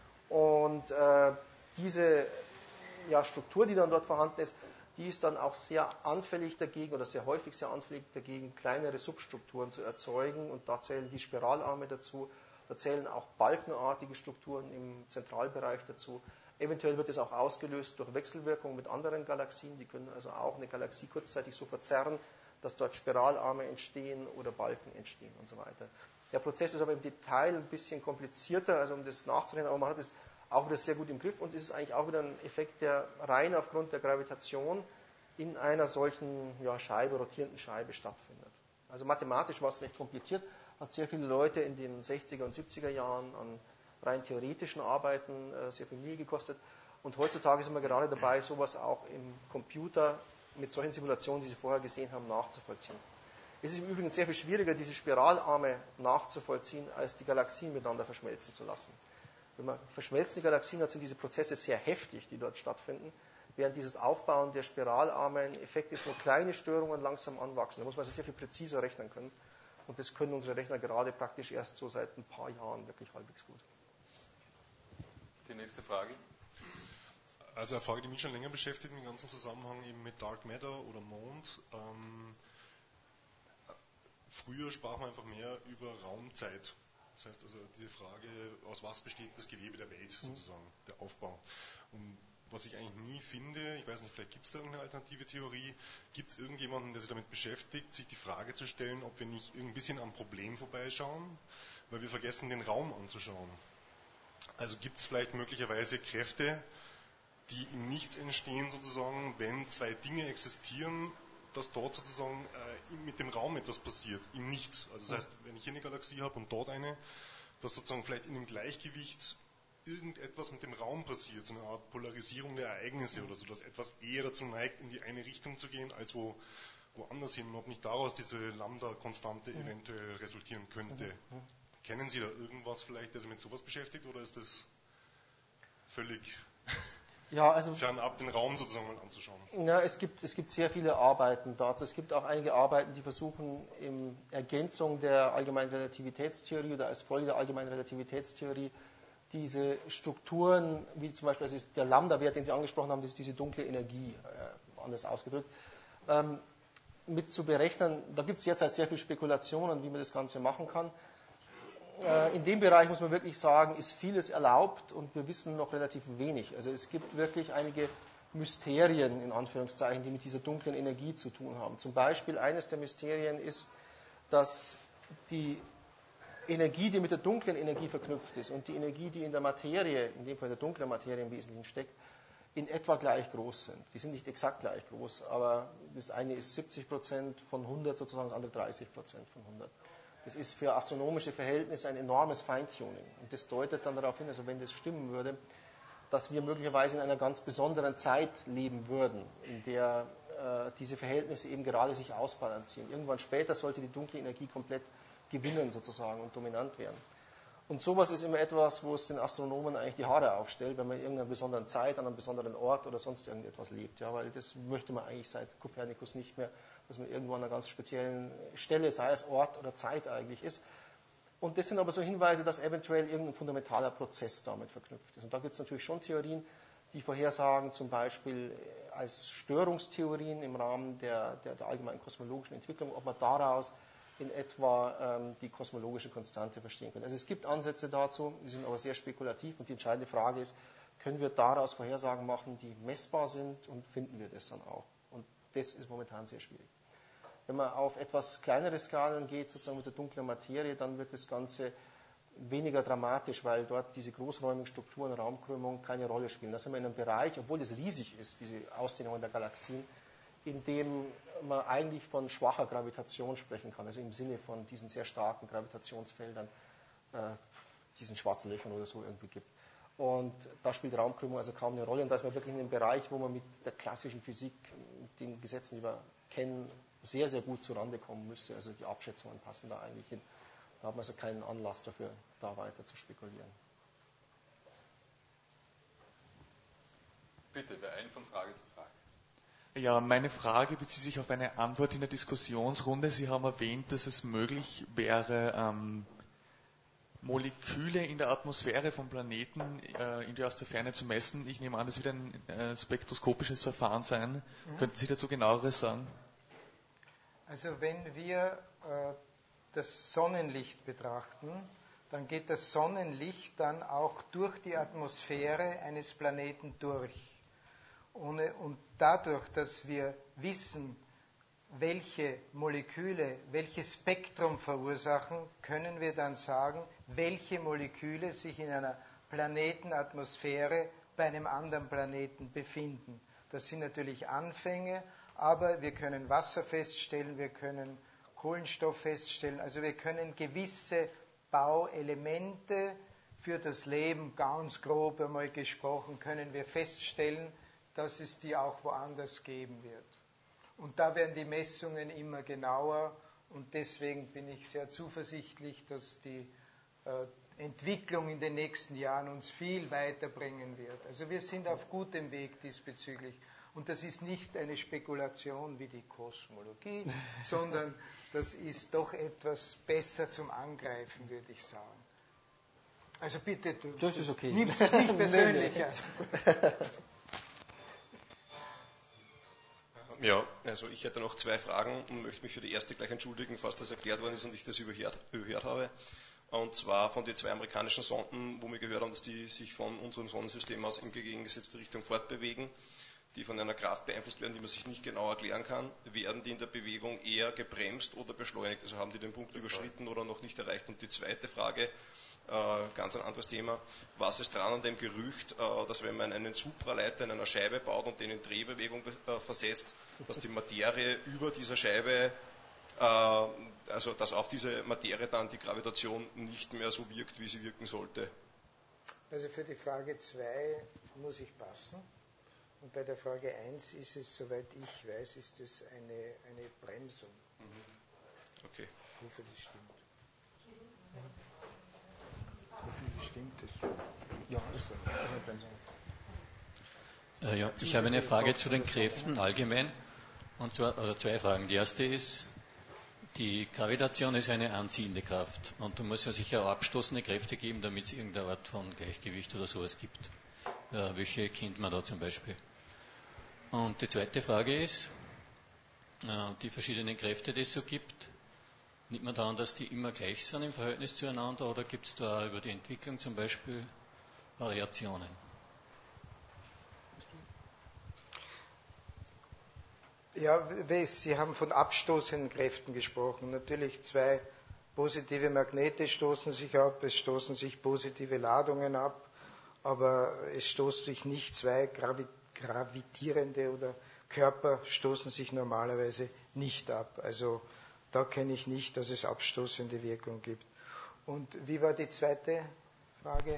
Und diese Struktur, die dann dort vorhanden ist, die ist dann auch sehr anfällig dagegen oder sehr häufig sehr anfällig dagegen, kleinere Substrukturen zu erzeugen. Und da zählen die Spiralarme dazu, da zählen auch balkenartige Strukturen im Zentralbereich dazu. Eventuell wird es auch ausgelöst durch Wechselwirkung mit anderen Galaxien. Die können also auch eine Galaxie kurzzeitig so verzerren, dass dort Spiralarme entstehen oder Balken entstehen und so weiter. Der Prozess ist aber im Detail ein bisschen komplizierter, also um das nachzurechnen, aber man hat es auch wieder sehr gut im Griff und es ist eigentlich auch wieder ein Effekt, der rein aufgrund der Gravitation in einer solchen rotierenden Scheibe stattfindet. Also mathematisch war es recht kompliziert, hat sehr viele Leute in den 60er und 70er Jahren an rein theoretischen Arbeiten sehr viel Mühe gekostet und heutzutage sind wir gerade dabei, sowas auch im Computer mit solchen Simulationen, die Sie vorher gesehen haben, nachzuvollziehen. Es ist im Übrigen sehr viel schwieriger, diese Spiralarme nachzuvollziehen, als die Galaxien miteinander verschmelzen zu lassen. Wenn man verschmelzende Galaxien hat, sind diese Prozesse sehr heftig, die dort stattfinden, während dieses Aufbauen der Spiralarme ein Effekt ist, wo kleine Störungen langsam anwachsen. Da muss man also sehr viel präziser rechnen können. Und das können unsere Rechner gerade praktisch erst so seit ein paar Jahren wirklich halbwegs gut. Die nächste Frage. Also eine Frage, die mich schon länger beschäftigt, im ganzen Zusammenhang eben mit Dark Matter oder Mond. Früher sprach man einfach mehr über Raumzeit. Das heißt also diese Frage, aus was besteht das Gewebe der Welt sozusagen, der Aufbau. Und was ich eigentlich nie finde, ich weiß nicht, vielleicht gibt es da irgendeine alternative Theorie, gibt es irgendjemanden, der sich damit beschäftigt, sich die Frage zu stellen, ob wir nicht ein bisschen am Problem vorbeischauen, weil wir vergessen, den Raum anzuschauen. Also gibt es vielleicht möglicherweise Kräfte, die im Nichts entstehen sozusagen, wenn zwei Dinge existieren, dass dort sozusagen mit dem Raum etwas passiert, im Nichts. Also das heißt, wenn ich hier eine Galaxie habe und dort eine, dass sozusagen vielleicht in dem Gleichgewicht irgendetwas mit dem Raum passiert, so eine Art Polarisierung der Ereignisse oder so, dass etwas eher dazu neigt, in die eine Richtung zu gehen, als woanders hin, und ob nicht daraus diese Lambda-Konstante eventuell resultieren könnte. Kennen Sie da irgendwas vielleicht, der sich mit sowas beschäftigt, oder ist das völlig fernab, den Raum sozusagen mal anzuschauen? Ja, es gibt sehr viele Arbeiten dazu. Es gibt auch einige Arbeiten, die versuchen, in Ergänzung der allgemeinen Relativitätstheorie oder als Folge der allgemeinen Relativitätstheorie diese Strukturen, wie zum Beispiel der Lambda-Wert, den Sie angesprochen haben, das ist diese dunkle Energie, anders ausgedrückt, mit zu berechnen. Da gibt es derzeit sehr viel Spekulationen, wie man das Ganze machen kann. In dem Bereich muss man wirklich sagen, ist vieles erlaubt und wir wissen noch relativ wenig. Also es gibt wirklich einige Mysterien, in Anführungszeichen, die mit dieser dunklen Energie zu tun haben. Zum Beispiel eines der Mysterien ist, dass die Energie, die mit der dunklen Energie verknüpft ist und die Energie, die in der Materie, in dem Fall der dunklen Materie im Wesentlichen steckt, in etwa gleich groß sind. Die sind nicht exakt gleich groß, aber das eine ist 70% von 100 sozusagen, das andere 30% von 100. Das ist für astronomische Verhältnisse ein enormes Feintuning. Und das deutet dann darauf hin, also wenn das stimmen würde, dass wir möglicherweise in einer ganz besonderen Zeit leben würden, in der diese Verhältnisse eben gerade sich ausbalancieren. Irgendwann später sollte die dunkle Energie komplett gewinnen sozusagen und dominant werden. Und sowas ist immer etwas, wo es den Astronomen eigentlich die Haare aufstellt, wenn man in irgendeiner besonderen Zeit, an einem besonderen Ort oder sonst irgendetwas lebt. Ja, weil das möchte man eigentlich seit Kopernikus nicht mehr, dass man irgendwo an einer ganz speziellen Stelle, sei es Ort oder Zeit eigentlich ist. Und das sind aber so Hinweise, dass eventuell irgendein fundamentaler Prozess damit verknüpft ist. Und da gibt es natürlich schon Theorien, die vorhersagen, zum Beispiel als Störungstheorien im Rahmen der allgemeinen kosmologischen Entwicklung, ob man daraus in etwa die kosmologische Konstante verstehen können. Also es gibt Ansätze dazu, die sind aber sehr spekulativ und die entscheidende Frage ist, können wir daraus Vorhersagen machen, die messbar sind und finden wir das dann auch? Und das ist momentan sehr schwierig. Wenn man auf etwas kleinere Skalen geht, sozusagen mit der dunklen Materie, dann wird das Ganze weniger dramatisch, weil dort diese großräumigen Strukturen, Raumkrümmung keine Rolle spielen. Da sind wir in einem Bereich, obwohl es riesig ist, diese Ausdehnungen der Galaxien, in dem man eigentlich von schwacher Gravitation sprechen kann, also im Sinne von diesen sehr starken Gravitationsfeldern, diesen schwarzen Löchern oder so irgendwie gibt. Und da spielt Raumkrümmung also kaum eine Rolle. Und da ist man wirklich in einem Bereich, wo man mit der klassischen Physik, mit den Gesetzen, die wir kennen, sehr, sehr gut zurande kommen müsste. Also die Abschätzungen passen da eigentlich hin. Da hat man also keinen Anlass dafür, da weiter zu spekulieren. Bitte, wer ein von Frage zu Frage. Ja, meine Frage bezieht sich auf eine Antwort in der Diskussionsrunde. Sie haben erwähnt, dass es möglich wäre, Moleküle in der Atmosphäre von Planeten aus der Ferne zu messen. Ich nehme an, das wird ein spektroskopisches Verfahren sein. Könnten Sie dazu genaueres sagen? Also wenn wir das Sonnenlicht betrachten, dann geht das Sonnenlicht dann auch durch die Atmosphäre eines Planeten durch. Und dadurch, dass wir wissen, welche Moleküle welches Spektrum verursachen, können wir dann sagen, welche Moleküle sich in einer Planetenatmosphäre bei einem anderen Planeten befinden. Das sind natürlich Anfänge, aber wir können Wasser feststellen, wir können Kohlenstoff feststellen, also wir können gewisse Bauelemente für das Leben, ganz grob einmal gesprochen, können wir feststellen, dass es die auch woanders geben wird. Und da werden die Messungen immer genauer und deswegen bin ich sehr zuversichtlich, dass die Entwicklung in den nächsten Jahren uns viel weiterbringen wird. Also wir sind auf gutem Weg diesbezüglich. Und das ist nicht eine Spekulation wie die Kosmologie, sondern das ist doch etwas besser zum Angreifen, würde ich sagen. Also bitte, du das ist okay. Nimmst es nicht persönlich. Ja, also ich hätte noch zwei Fragen und möchte mich für die erste gleich entschuldigen, falls das erklärt worden ist und ich das überhört habe. Und zwar von den zwei amerikanischen Sonden, wo wir gehört haben, dass die sich von unserem Sonnensystem aus in gegengesetzte Richtung fortbewegen, die von einer Kraft beeinflusst werden, die man sich nicht genau erklären kann. Werden die in der Bewegung eher gebremst oder beschleunigt? Also haben die den Punkt überschritten oder noch nicht erreicht? Und die zweite Frage, ganz ein anderes Thema. Was ist dran an dem Gerücht, dass wenn man einen Supraleiter in einer Scheibe baut und den in Drehbewegung versetzt, dass die Materie über dieser Scheibe, also dass auf diese Materie dann die Gravitation nicht mehr so wirkt, wie sie wirken sollte? Also für die Frage 2 muss ich passen. Und bei der Frage 1 ist es, soweit ich weiß, ist es eine Bremsung. Okay. Ich hoffe, das stimmt. Ich hoffe, das stimmt. Ja, das ist eine Bremsung. Ja, ich habe eine Frage zu den Kräften allgemein. Und zwar, oder zwei Fragen. Die erste ist, die Gravitation ist eine anziehende Kraft. Und du musst ja sicher auch abstoßende Kräfte geben, damit es irgendeine Art von Gleichgewicht oder sowas gibt. Welche kennt man da zum Beispiel? Und die zweite Frage ist, die verschiedenen Kräfte, die es so gibt, nimmt man da an, dass die immer gleich sind im Verhältnis zueinander oder gibt es da über die Entwicklung zum Beispiel Variationen? Ja, Sie haben von abstoßenden Kräften gesprochen. Natürlich zwei positive Magnete stoßen sich ab, es stoßen sich positive Ladungen ab, aber es stoßen sich nicht zwei gravitierende oder Körper stoßen sich normalerweise nicht ab. Also da kenne ich nicht, dass es abstoßende Wirkung gibt. Und wie war die zweite Frage?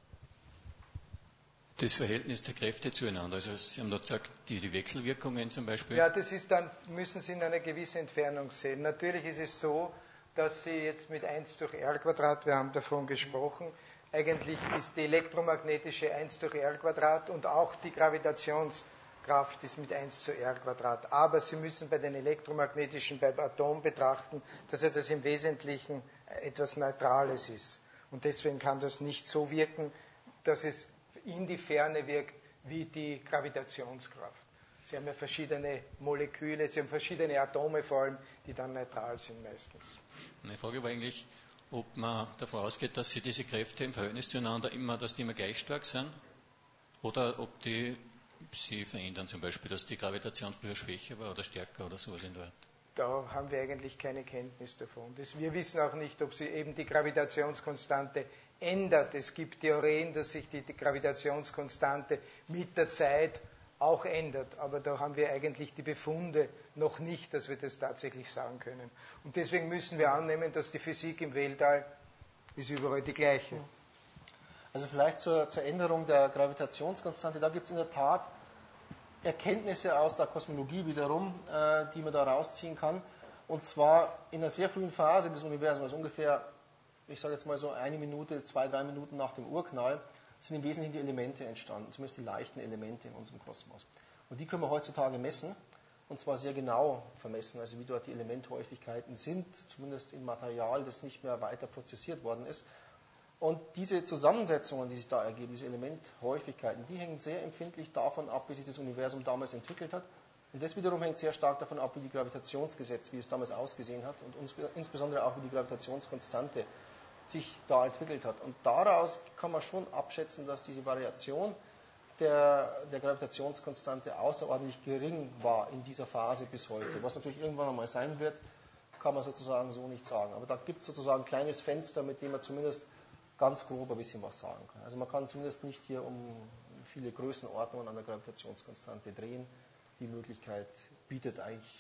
Das Verhältnis der Kräfte zueinander. Also Sie haben da gesagt, die Wechselwirkungen zum Beispiel. Ja, das ist dann, müssen Sie in einer gewissen Entfernung sehen. Natürlich ist es so, dass Sie jetzt mit 1 durch R², wir haben davon gesprochen, eigentlich ist die elektromagnetische 1 durch R² und auch die Gravitationskraft ist mit 1 zu R². Aber Sie müssen bei den elektromagnetischen, beim Atom betrachten, dass das im Wesentlichen etwas Neutrales ist. Und deswegen kann das nicht so wirken, dass es in die Ferne wirkt wie die Gravitationskraft. Sie haben ja verschiedene Moleküle, Sie haben verschiedene Atome vor allem, die dann neutral sind meistens. Meine Frage war eigentlich, ob man davon ausgeht, dass sie diese Kräfte im Verhältnis zueinander immer gleich stark sind oder ob die sie verändern, zum Beispiel, dass die Gravitation früher schwächer war oder stärker oder sowas in der Art. Da haben wir eigentlich keine Kenntnis davon. Wir wissen auch nicht, ob sie eben die Gravitationskonstante ändert. Es gibt Theorien, dass sich die Gravitationskonstante mit der Zeit auch ändert. Aber da haben wir eigentlich die Befunde noch nicht, dass wir das tatsächlich sagen können. Und deswegen müssen wir annehmen, dass die Physik im Weltall ist überall die gleiche. Also vielleicht zur Änderung der Gravitationskonstante. Da gibt es in der Tat Erkenntnisse aus der Kosmologie wiederum, die man da rausziehen kann. Und zwar in einer sehr frühen Phase des Universums, also ungefähr, ich sage jetzt mal so 1 Minute, 2, 3 Minuten nach dem Urknall, sind im Wesentlichen die Elemente entstanden, zumindest die leichten Elemente in unserem Kosmos. Und die können wir heutzutage messen, und zwar sehr genau vermessen, also wie dort die Elementhäufigkeiten sind, zumindest in Material, das nicht mehr weiter prozessiert worden ist. Und diese Zusammensetzungen, die sich da ergeben, diese Elementhäufigkeiten, die hängen sehr empfindlich davon ab, wie sich das Universum damals entwickelt hat. Und das wiederum hängt sehr stark davon ab, wie die Gravitationsgesetz, wie es damals ausgesehen hat und insbesondere auch, wie die Gravitationskonstante sich da entwickelt hat. Und daraus kann man schon abschätzen, dass diese Variation der Gravitationskonstante außerordentlich gering war in dieser Phase bis heute. Was natürlich irgendwann einmal sein wird, kann man sozusagen so nicht sagen. Aber da gibt es sozusagen ein kleines Fenster, mit dem man zumindest ganz grob ein bisschen was sagen kann. Also man kann zumindest nicht hier um viele Größenordnungen an der Gravitationskonstante drehen. Die Möglichkeit bieten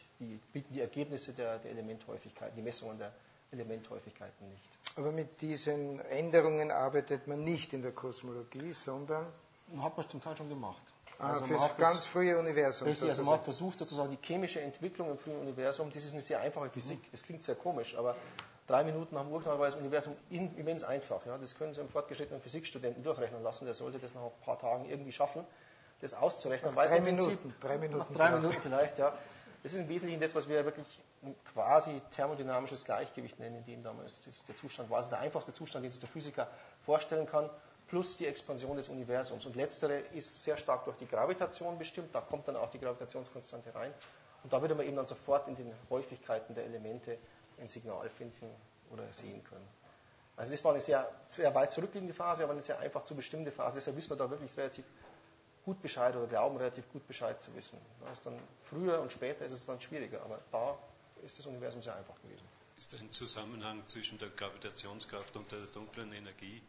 die Ergebnisse der Elementhäufigkeiten, die Messungen der Elementhäufigkeiten nicht. Aber mit diesen Änderungen arbeitet man nicht in der Kosmologie, sondern... Hat man zum Teil schon gemacht. Also für das ganz frühe Universum. Richtig, also man hat versucht, sozusagen die chemische Entwicklung im frühen Universum, das ist eine sehr einfache Physik, das klingt sehr komisch, aber 3 Minuten nach dem Urknall war das Universum immens einfach. Ja. Das können Sie einem fortgeschrittenen Physikstudenten durchrechnen lassen, der sollte das nach ein paar Tagen irgendwie schaffen, das auszurechnen. Nach 3 Minuten. 3 Minuten. Nach 3 Minuten vielleicht, ja. Das ist im Wesentlichen das, was wir wirklich quasi thermodynamisches Gleichgewicht nennen, in dem damals der Zustand war. Also der einfachste Zustand, den sich der Physiker vorstellen kann, plus die Expansion des Universums. Und letztere ist sehr stark durch die Gravitation bestimmt, da kommt dann auch die Gravitationskonstante rein. Und da würde man eben dann sofort in den Häufigkeiten der Elemente ein Signal finden oder sehen können. Also das war eine sehr weit zurückliegende Phase, aber eine sehr einfach zu bestimmende Phase. Deshalb wissen wir da wirklich relativ gut Bescheid oder glauben relativ gut Bescheid zu wissen. Da ist dann früher und später ist es dann schwieriger, aber da ist das Universum sehr einfach gewesen. Ist ein Zusammenhang zwischen der Gravitationskraft und der dunklen Energie,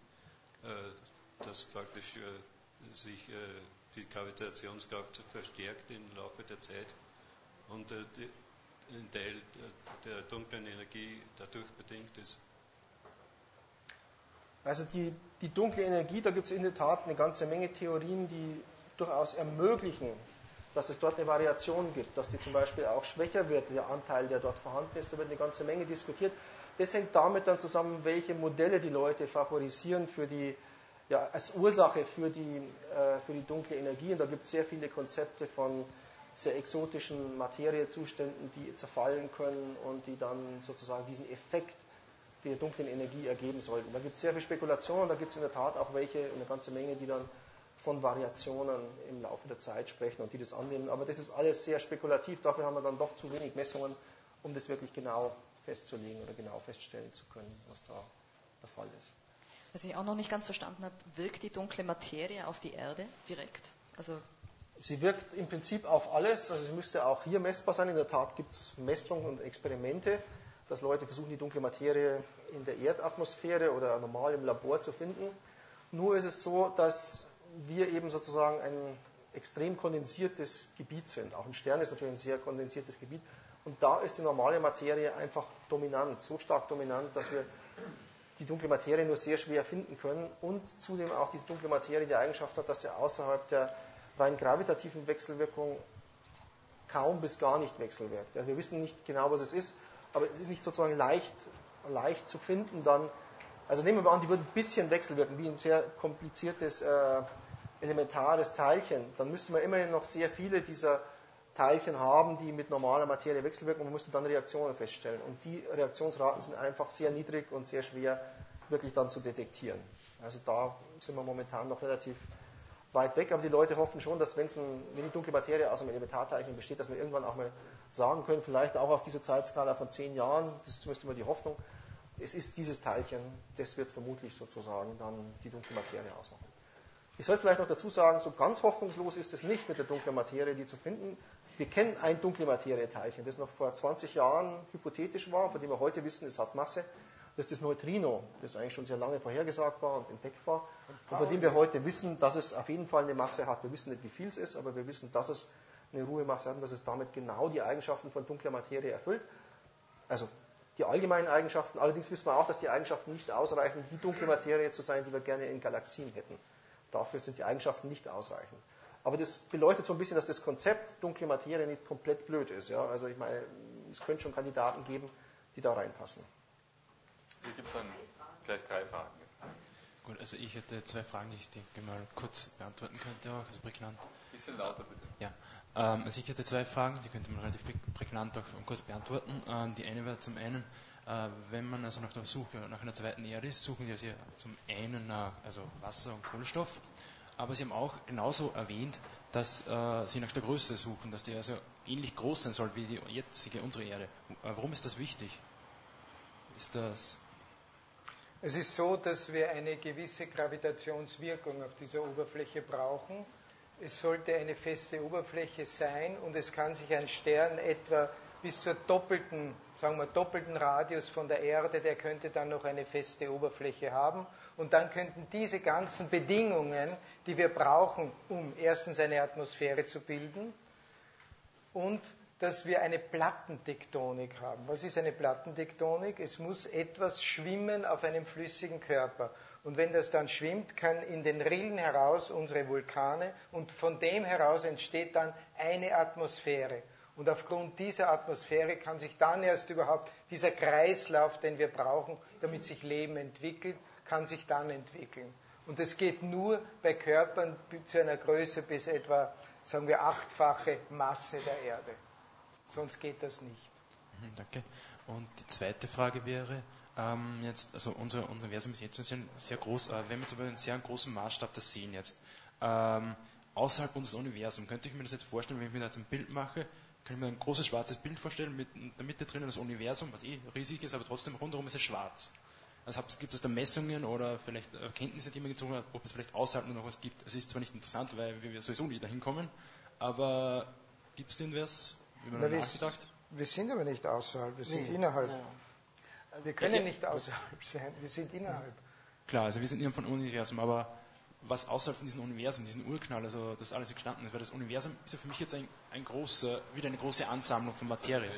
dass praktisch sich die Gravitationskraft verstärkt im Laufe der Zeit und ein Teil der dunklen Energie dadurch bedingt ist? Also die dunkle Energie, da gibt es in der Tat eine ganze Menge Theorien, die durchaus ermöglichen, dass es dort eine Variation gibt, dass die zum Beispiel auch schwächer wird, der Anteil, der dort vorhanden ist. Da wird eine ganze Menge diskutiert. Das hängt damit dann zusammen, welche Modelle die Leute favorisieren als Ursache für die dunkle Energie. Und da gibt es sehr viele Konzepte von sehr exotischen Materiezuständen, die zerfallen können und die dann sozusagen diesen Effekt der dunklen Energie ergeben sollten. Da gibt es sehr viel Spekulation, da gibt es in der Tat auch eine ganze Menge, die dann von Variationen im Laufe der Zeit sprechen und die das annehmen. Aber das ist alles sehr spekulativ. Dafür haben wir dann doch zu wenig Messungen, um das wirklich genau festzulegen oder genau feststellen zu können, was da der Fall ist. Was ich auch noch nicht ganz verstanden habe, wirkt die dunkle Materie auf die Erde direkt? Also sie wirkt im Prinzip auf alles, also sie müsste auch hier messbar sein. In der Tat gibt es Messungen und Experimente, dass Leute versuchen, die dunkle Materie in der Erdatmosphäre oder normal im Labor zu finden. Nur ist es so, dass wir eben sozusagen ein extrem kondensiertes Gebiet sind. Auch ein Stern ist natürlich ein sehr kondensiertes Gebiet. Und da ist die normale Materie einfach dominant, so stark dominant, dass wir die dunkle Materie nur sehr schwer finden können und zudem auch diese dunkle Materie die Eigenschaft hat, dass sie außerhalb der rein gravitativen Wechselwirkung kaum bis gar nicht wechselwirkt. Ja, wir wissen nicht genau, was es ist, aber es ist nicht sozusagen leicht zu finden dann. Also nehmen wir mal an, die würden ein bisschen wechselwirken, wie ein sehr kompliziertes elementares Teilchen. Dann müsste man immerhin noch sehr viele dieser Teilchen haben, die mit normaler Materie wechselwirken und man müsste dann Reaktionen feststellen. Und die Reaktionsraten sind einfach sehr niedrig und sehr schwer wirklich dann zu detektieren. Also da sind wir momentan noch relativ weit weg, aber die Leute hoffen schon, dass wenn die dunkle Materie aus einem Elementarteilchen besteht, dass wir irgendwann auch mal sagen können, vielleicht auch auf dieser Zeitskala von 10 Jahren, das ist zumindest immer die Hoffnung, es ist dieses Teilchen, das wird vermutlich sozusagen dann die dunkle Materie ausmachen. Ich sollte vielleicht noch dazu sagen, so ganz hoffnungslos ist es nicht mit der dunklen Materie, die zu finden. Wir kennen ein dunkle Materie-Teilchen, das noch vor 20 Jahren hypothetisch war, von dem wir heute wissen, es hat Masse. Das ist das Neutrino, das eigentlich schon sehr lange vorhergesagt war und entdeckt war. Und von dem wir heute wissen, dass es auf jeden Fall eine Masse hat. Wir wissen nicht, wie viel es ist, aber wir wissen, dass es eine Ruhemasse hat und dass es damit genau die Eigenschaften von dunkler Materie erfüllt. Also die allgemeinen Eigenschaften. Allerdings wissen wir auch, dass die Eigenschaften nicht ausreichen, die dunkle Materie zu sein, die wir gerne in Galaxien hätten. Dafür sind die Eigenschaften nicht ausreichend. Aber das beleuchtet so ein bisschen, dass das Konzept dunkle Materie nicht komplett blöd ist. Ja? Also ich meine, es könnte schon Kandidaten geben, die da reinpassen. Hier gibt es dann gleich 3 Fragen. Gut, also ich hätte 2 Fragen, die ich denke mal kurz beantworten könnte auch, also prägnant. Ein bisschen lauter bitte. Ja, also ich hätte 2 Fragen, die könnte man relativ prägnant auch kurz beantworten. Die eine wäre zum einen, wenn man also nach der Suche nach einer zweiten Erde ist, suchen wir also zum einen nach also Wasser und Kohlenstoff, aber Sie haben auch genauso erwähnt, dass Sie nach der Größe suchen, dass die also ähnlich groß sein soll wie die jetzige, unsere Erde. Warum ist das wichtig? Es ist so, dass wir eine gewisse Gravitationswirkung auf dieser Oberfläche brauchen. Es sollte eine feste Oberfläche sein und es kann sich ein Stern etwa bis zur doppelten Radius von der Erde, der könnte dann noch eine feste Oberfläche haben. Und dann könnten diese ganzen Bedingungen, die wir brauchen, um erstens eine Atmosphäre zu bilden und dass wir eine Plattentektonik haben. Was ist eine Plattentektonik? Es muss etwas schwimmen auf einem flüssigen Körper. Und wenn das dann schwimmt, kann in den Rillen heraus unsere Vulkane und von dem heraus entsteht dann eine Atmosphäre. Und aufgrund dieser Atmosphäre kann sich dann erst überhaupt dieser Kreislauf, den wir brauchen, damit sich Leben entwickelt, kann sich dann entwickeln. Und das geht nur bei Körpern zu einer Größe bis etwa, sagen wir, 8-fache Masse der Erde. Sonst geht das nicht. Danke. Und die zweite Frage wäre, jetzt, also unser Universum ist jetzt sehr groß, wenn wir jetzt aber einen sehr großen Maßstab das sehen jetzt, außerhalb unseres Universums, könnte ich mir das jetzt vorstellen, wenn ich mir da jetzt ein Bild mache, kann ich mir ein großes schwarzes Bild vorstellen, mit in der Mitte drinnen das Universum, was riesig ist, aber trotzdem rundherum ist es schwarz. Also gibt es da Messungen oder vielleicht Erkenntnisse, die man gezogen hat, ob es vielleicht außerhalb noch was gibt? Es ist zwar nicht interessant, weil wir sowieso nie dahin kommen, aber gibt es denn was? Nachgedacht? Wir sind aber nicht außerhalb, wir sind innerhalb. Ja. Wir können nicht außerhalb sein, wir sind innerhalb. Klar, also wir sind innerhalb von Universum, aber was außerhalb von diesem Universum, diesen Urknall, also das alles entstanden ist, weil das Universum ist ja für mich jetzt wieder eine große Ansammlung von Materie.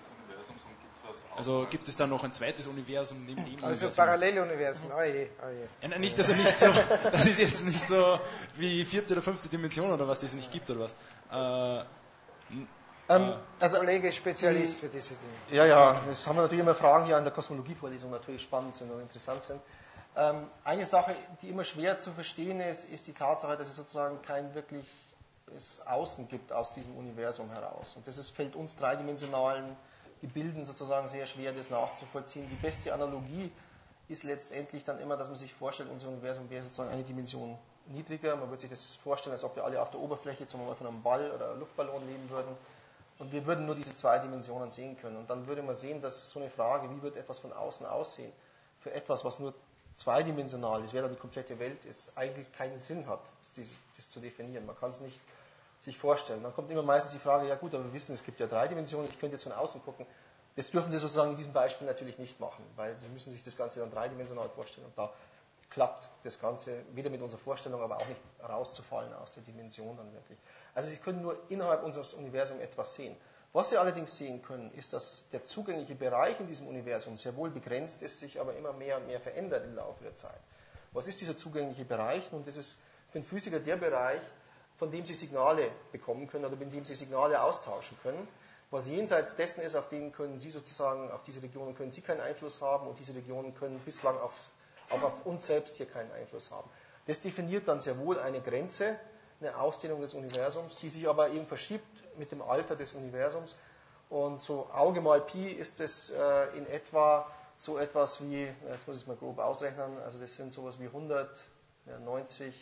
Also gibt es da noch ein zweites Universum neben dem Universum? Also Paralleluniversen, oje. Ja, nicht, also nicht so, das ist jetzt nicht so wie 4. oder 5. Dimension oder was, die es nicht gibt oder was. Also Kollege ist Spezialist für diese Dinge. Ja, das haben wir natürlich immer Fragen hier an der Kosmologievorlesung, natürlich spannend sind und interessant sind. Eine Sache, die immer schwer zu verstehen ist die Tatsache, dass es sozusagen kein wirkliches Außen gibt aus diesem Universum heraus. Und fällt uns dreidimensionalen Gebilden sozusagen sehr schwer, das nachzuvollziehen. Die beste Analogie ist letztendlich dann immer, dass man sich vorstellt, unser Universum wäre sozusagen eine Dimension niedriger. Man würde sich das vorstellen, als ob wir alle auf der Oberfläche zum Beispiel von einem Ball oder einem Luftballon leben würden. Und wir würden nur diese 2 Dimensionen sehen können. Und dann würde man sehen, dass so eine Frage, wie wird etwas von außen aussehen, für etwas, was nur zweidimensional ist, wer da die komplette Welt ist, eigentlich keinen Sinn hat, das zu definieren. Man kann es nicht sich vorstellen. Dann kommt immer meistens die Frage, ja gut, aber wir wissen, es gibt ja 3 Dimensionen, ich könnte jetzt von außen gucken. Das dürfen Sie sozusagen in diesem Beispiel natürlich nicht machen, weil Sie müssen sich das Ganze dann dreidimensional vorstellen. Und da klappt das Ganze weder mit unserer Vorstellung, aber auch nicht rauszufallen aus der Dimension dann wirklich. Also Sie können nur innerhalb unseres Universums etwas sehen. Was Sie allerdings sehen können, ist, dass der zugängliche Bereich in diesem Universum sehr wohl begrenzt ist, sich aber immer mehr und mehr verändert im Laufe der Zeit. Was ist dieser zugängliche Bereich? Nun, das ist für einen Physiker der Bereich, von dem Sie Signale bekommen können oder mit dem Sie Signale austauschen können. Was jenseits dessen ist, auf denen können Sie sozusagen, auf diese Regionen können Sie keinen Einfluss haben und diese Regionen können bislang auch auf uns selbst hier keinen Einfluss haben. Das definiert dann sehr wohl eine Grenze, eine Ausdehnung des Universums, die sich aber eben verschiebt mit dem Alter des Universums. Und so Auge mal Pi ist es in etwa so etwas wie, jetzt muss ich es mal grob ausrechnen, also das sind sowas wie 190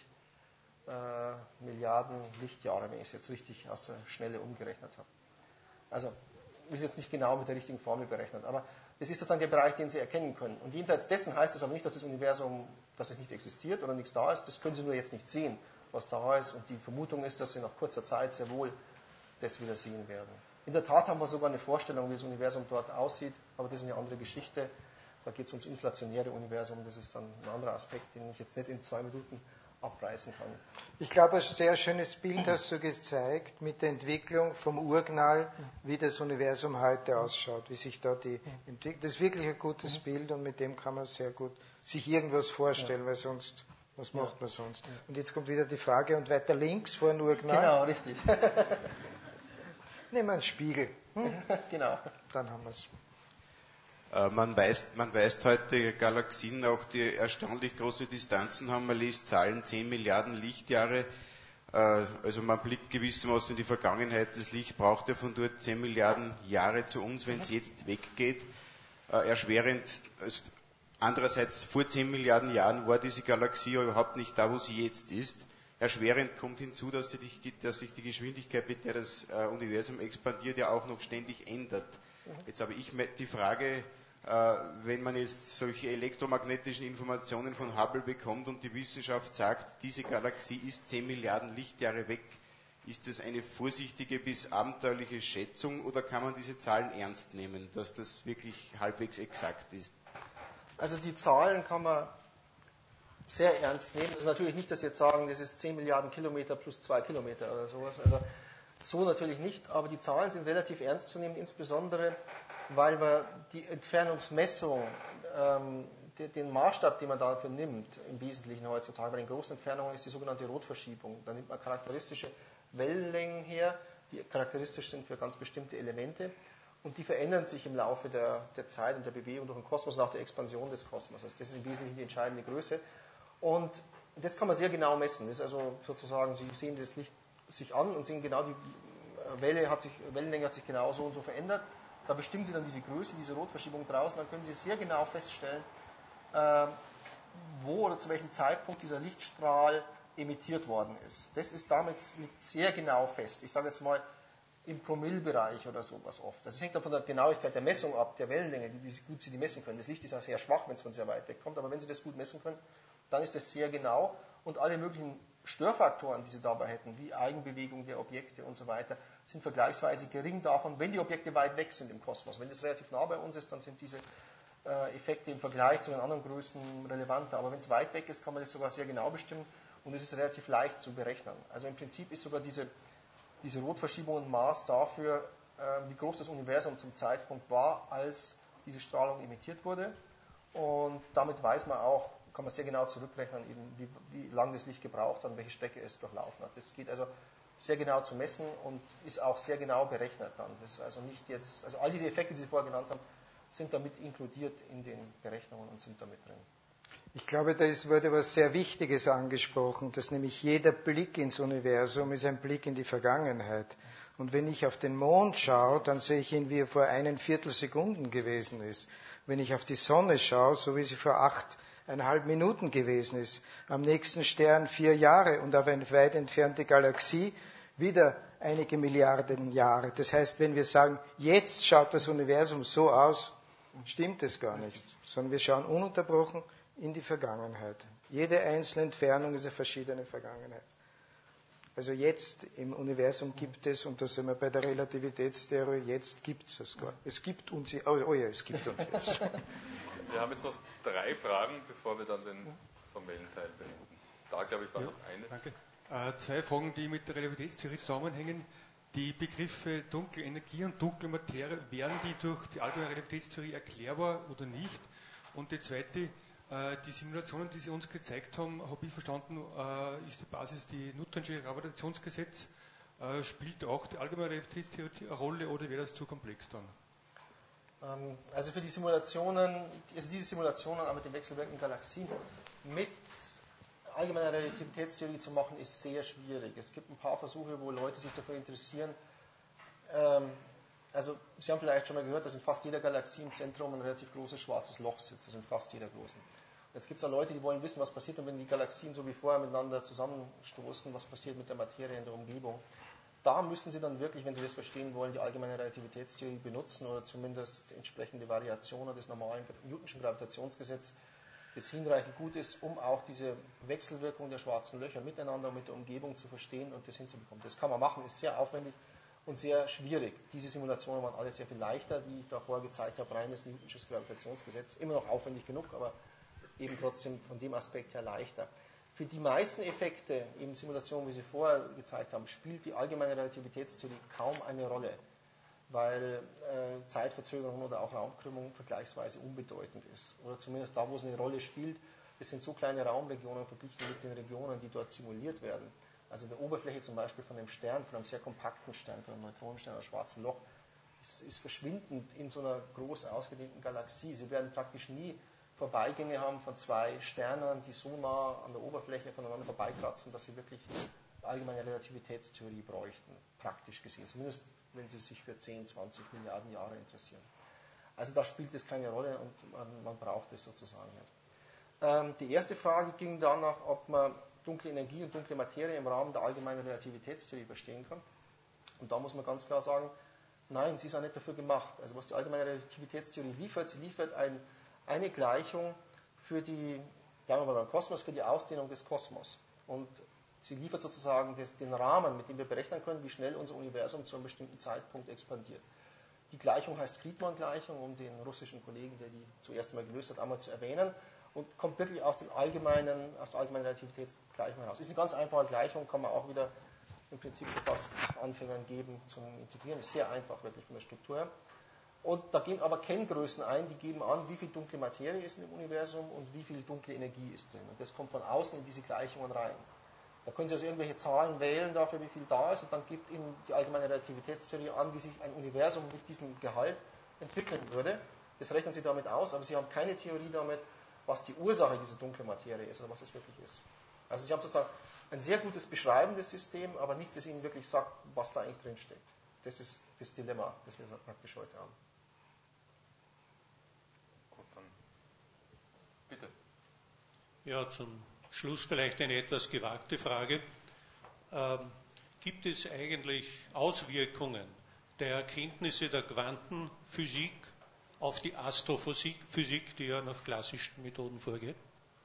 Milliarden Lichtjahre, wenn ich es jetzt richtig aus der Schnelle umgerechnet habe. Also ist jetzt nicht genau mit der richtigen Formel berechnet, aber das ist sozusagen der Bereich, den Sie erkennen können. Und jenseits dessen heißt es aber nicht, dass das Universum, dass es nicht existiert oder nichts da ist. Das können Sie nur jetzt nicht sehen, was da ist. Und die Vermutung ist, dass Sie nach kurzer Zeit sehr wohl das wieder sehen werden. In der Tat haben wir sogar eine Vorstellung, wie das Universum dort aussieht, aber das ist eine andere Geschichte. Da geht es ums inflationäre Universum. Das ist dann ein anderer Aspekt, den ich jetzt nicht in 2 Minuten abreißen kann. Ich glaube, ein sehr schönes Bild hast du gezeigt mit der Entwicklung vom Urknall, wie das Universum heute ausschaut, wie sich da die entwickelt. Das ist wirklich ein gutes Bild und mit dem kann man sehr gut sich irgendwas vorstellen, weil sonst, was macht man sonst? Und jetzt kommt wieder die Frage, und weiter links vor dem Urknall? Genau, richtig. Nehmen wir einen Spiegel. Genau. Dann haben wir es. Man weist heute Galaxien auch, die erstaunlich große Distanzen haben. Man liest Zahlen 10 Milliarden Lichtjahre. Also man blickt gewissermaßen in die Vergangenheit. Das Licht braucht ja von dort 10 Milliarden Jahre zu uns, wenn es jetzt weggeht. Erschwerend. Also andererseits, vor 10 Milliarden Jahren war diese Galaxie überhaupt nicht da, wo sie jetzt ist. Erschwerend kommt hinzu, dass sich die Geschwindigkeit, mit der das Universum expandiert, ja auch noch ständig ändert. Jetzt habe ich die Frage, wenn man jetzt solche elektromagnetischen Informationen von Hubble bekommt und die Wissenschaft sagt, diese Galaxie ist 10 Milliarden Lichtjahre weg, ist das eine vorsichtige bis abenteuerliche Schätzung oder kann man diese Zahlen ernst nehmen, dass das wirklich halbwegs exakt ist? Also die Zahlen kann man sehr ernst nehmen. Das ist natürlich nicht, dass Sie jetzt sagen, das ist 10 Milliarden Kilometer plus 2 Kilometer oder sowas. Also so natürlich nicht, aber die Zahlen sind relativ ernst zu nehmen, insbesondere weil man die Entfernungsmessung, den Maßstab, den man dafür nimmt, im Wesentlichen heutzutage bei den großen Entfernungen, ist die sogenannte Rotverschiebung. Da nimmt man charakteristische Wellenlängen her, die charakteristisch sind für ganz bestimmte Elemente und die verändern sich im Laufe der Zeit und der Bewegung durch den Kosmos nach der Expansion des Kosmos. Also das ist im Wesentlichen die entscheidende Größe und das kann man sehr genau messen. Das ist also sozusagen, Sie sehen das Licht sich an und sehen genau, die Wellenlänge hat sich genau so und so verändert. Da bestimmen Sie dann diese Größe, diese Rotverschiebung draußen, dann können Sie sehr genau feststellen, wo oder zu welchem Zeitpunkt dieser Lichtstrahl emittiert worden ist. Das ist damit liegt sehr genau fest. Ich sage jetzt mal im Promillebereich oder sowas oft. Das hängt dann von der Genauigkeit der Messung ab, der Wellenlänge, wie gut Sie die messen können. Das Licht ist auch sehr schwach, wenn es von sehr weit weg kommt, aber wenn Sie das gut messen können, dann ist das sehr genau und alle möglichen Störfaktoren, die Sie dabei hätten, wie Eigenbewegung der Objekte und so weiter, sind vergleichsweise gering davon, wenn die Objekte weit weg sind im Kosmos. Wenn das relativ nah bei uns ist, dann sind diese Effekte im Vergleich zu den anderen Größen relevanter. Aber wenn es weit weg ist, kann man das sogar sehr genau bestimmen und es ist relativ leicht zu berechnen. Also im Prinzip ist sogar diese Rotverschiebung ein Maß dafür, wie groß das Universum zum Zeitpunkt war, als diese Strahlung emittiert wurde. Und damit weiß man auch, kann man sehr genau zurückrechnen, eben wie lange das Licht gebraucht hat und welche Strecke es durchlaufen hat. Das geht also sehr genau zu messen und ist auch sehr genau berechnet dann. Das ist also nicht jetzt, also all diese Effekte, die Sie vorher genannt haben, sind damit inkludiert in den Berechnungen und sind damit drin. Ich glaube, da wurde etwas sehr Wichtiges angesprochen, dass nämlich jeder Blick ins Universum ist ein Blick in die Vergangenheit. Und wenn ich auf den Mond schaue, dann sehe ich ihn, wie er vor 1 Viertelsekunden gewesen ist. Wenn ich auf die Sonne schaue, so wie sie vor 8 1,5 Minuten gewesen ist, am nächsten Stern 4 Jahre und auf eine weit entfernte Galaxie wieder einige Milliarden Jahre. Das heißt, wenn wir sagen, jetzt schaut das Universum so aus, stimmt es gar nicht, sondern wir schauen ununterbrochen in die Vergangenheit. Jede einzelne Entfernung ist eine verschiedene Vergangenheit. Also jetzt im Universum gibt es, und da sind wir bei der Relativitätstheorie, jetzt gibt es es gar. Es gibt uns, es gibt uns jetzt. Wir haben jetzt noch 3 Fragen, bevor wir dann den formellen Teil beenden. Da, glaube ich, war noch eine. Danke. 2 Fragen, die mit der Relativitätstheorie zusammenhängen. Die Begriffe dunkle Energie und dunkle Materie, wären die durch die allgemeine Relativitätstheorie erklärbar oder nicht? Und die zweite, die Simulationen, die Sie uns gezeigt haben, habe ich verstanden, ist die Basis die Newtonsche Gravitationsgesetz. Spielt auch die allgemeine Relativitätstheorie eine Rolle oder wäre das zu komplex dann? Also für die Simulationen, diese Simulationen aber mit den wechselwirkenden Galaxien mit allgemeiner Relativitätstheorie zu machen, ist sehr schwierig. Es gibt ein paar Versuche, wo Leute sich dafür interessieren. Also Sie haben vielleicht schon mal gehört, dass in fast jeder Galaxie im Zentrum ein relativ großes schwarzes Loch sitzt, also in fast jeder großen. Jetzt gibt es auch Leute, die wollen wissen, was passiert, wenn die Galaxien so wie vorher miteinander zusammenstoßen, was passiert mit der Materie in der Umgebung. Da müssen Sie dann wirklich, wenn Sie das verstehen wollen, die allgemeine Relativitätstheorie benutzen oder zumindest entsprechende Variationen des normalen Newtonschen Gravitationsgesetzes, das hinreichend gut ist, um auch diese Wechselwirkung der schwarzen Löcher miteinander und mit der Umgebung zu verstehen und das hinzubekommen. Das kann man machen, ist sehr aufwendig und sehr schwierig. Diese Simulationen waren alle sehr viel leichter, die ich da vorher gezeigt habe, reines Newtonsches Gravitationsgesetz. Immer noch aufwendig genug, aber eben trotzdem von dem Aspekt her leichter. Für die meisten Effekte, eben Simulationen, wie Sie vorher gezeigt haben, spielt die allgemeine Relativitätstheorie kaum eine Rolle, weil Zeitverzögerung oder auch Raumkrümmung vergleichsweise unbedeutend ist. Oder zumindest da, wo es eine Rolle spielt, das sind so kleine Raumregionen verglichen mit den Regionen, die dort simuliert werden. Also der Oberfläche zum Beispiel von einem Stern, von einem sehr kompakten Stern, von einem Neutronenstern oder schwarzen Loch, ist verschwindend in so einer groß ausgedehnten Galaxie. Sie werden praktisch nie Vorbeigänge haben von 2 Sternen, die so nah an der Oberfläche voneinander vorbeikratzen, dass sie wirklich allgemeine Relativitätstheorie bräuchten, praktisch gesehen. Zumindest, wenn sie sich für 10, 20 Milliarden Jahre interessieren. Also da spielt es keine Rolle und man braucht es sozusagen nicht. Die erste Frage ging danach, ob man dunkle Energie und dunkle Materie im Rahmen der allgemeinen Relativitätstheorie verstehen kann. Und da muss man ganz klar sagen, nein, sie ist auch nicht dafür gemacht. Also was die allgemeine Relativitätstheorie liefert, sie liefert eine Gleichung für die, bleiben wir mal beim Kosmos, für die Ausdehnung des Kosmos. Und sie liefert sozusagen den Rahmen, mit dem wir berechnen können, wie schnell unser Universum zu einem bestimmten Zeitpunkt expandiert. Die Gleichung heißt Friedmann-Gleichung, um den russischen Kollegen, der die zuerst mal gelöst hat, einmal zu erwähnen, und kommt wirklich aus der allgemeinen Relativitätsgleichung heraus. Ist eine ganz einfache Gleichung, kann man auch wieder im Prinzip schon fast Anfängern geben zum Integrieren. Ist sehr einfach wirklich von der Struktur her. Und da gehen aber Kenngrößen ein, die geben an, wie viel dunkle Materie ist im Universum und wie viel dunkle Energie ist drin. Und das kommt von außen in diese Gleichungen rein. Da können Sie also irgendwelche Zahlen wählen dafür, wie viel da ist, und dann gibt Ihnen die allgemeine Relativitätstheorie an, wie sich ein Universum mit diesem Gehalt entwickeln würde. Das rechnen Sie damit aus, aber Sie haben keine Theorie damit, was die Ursache dieser dunklen Materie ist oder was es wirklich ist. Also Sie haben sozusagen ein sehr gutes beschreibendes System, aber nichts, das Ihnen wirklich sagt, was da eigentlich drin steckt. Das ist das Dilemma, das wir praktisch heute haben. Gut, dann bitte. Ja, zum Schluss vielleicht eine etwas gewagte Frage. Gibt es eigentlich Auswirkungen der Erkenntnisse der Quantenphysik auf die Astrophysik, die ja nach klassischen Methoden vorgeht?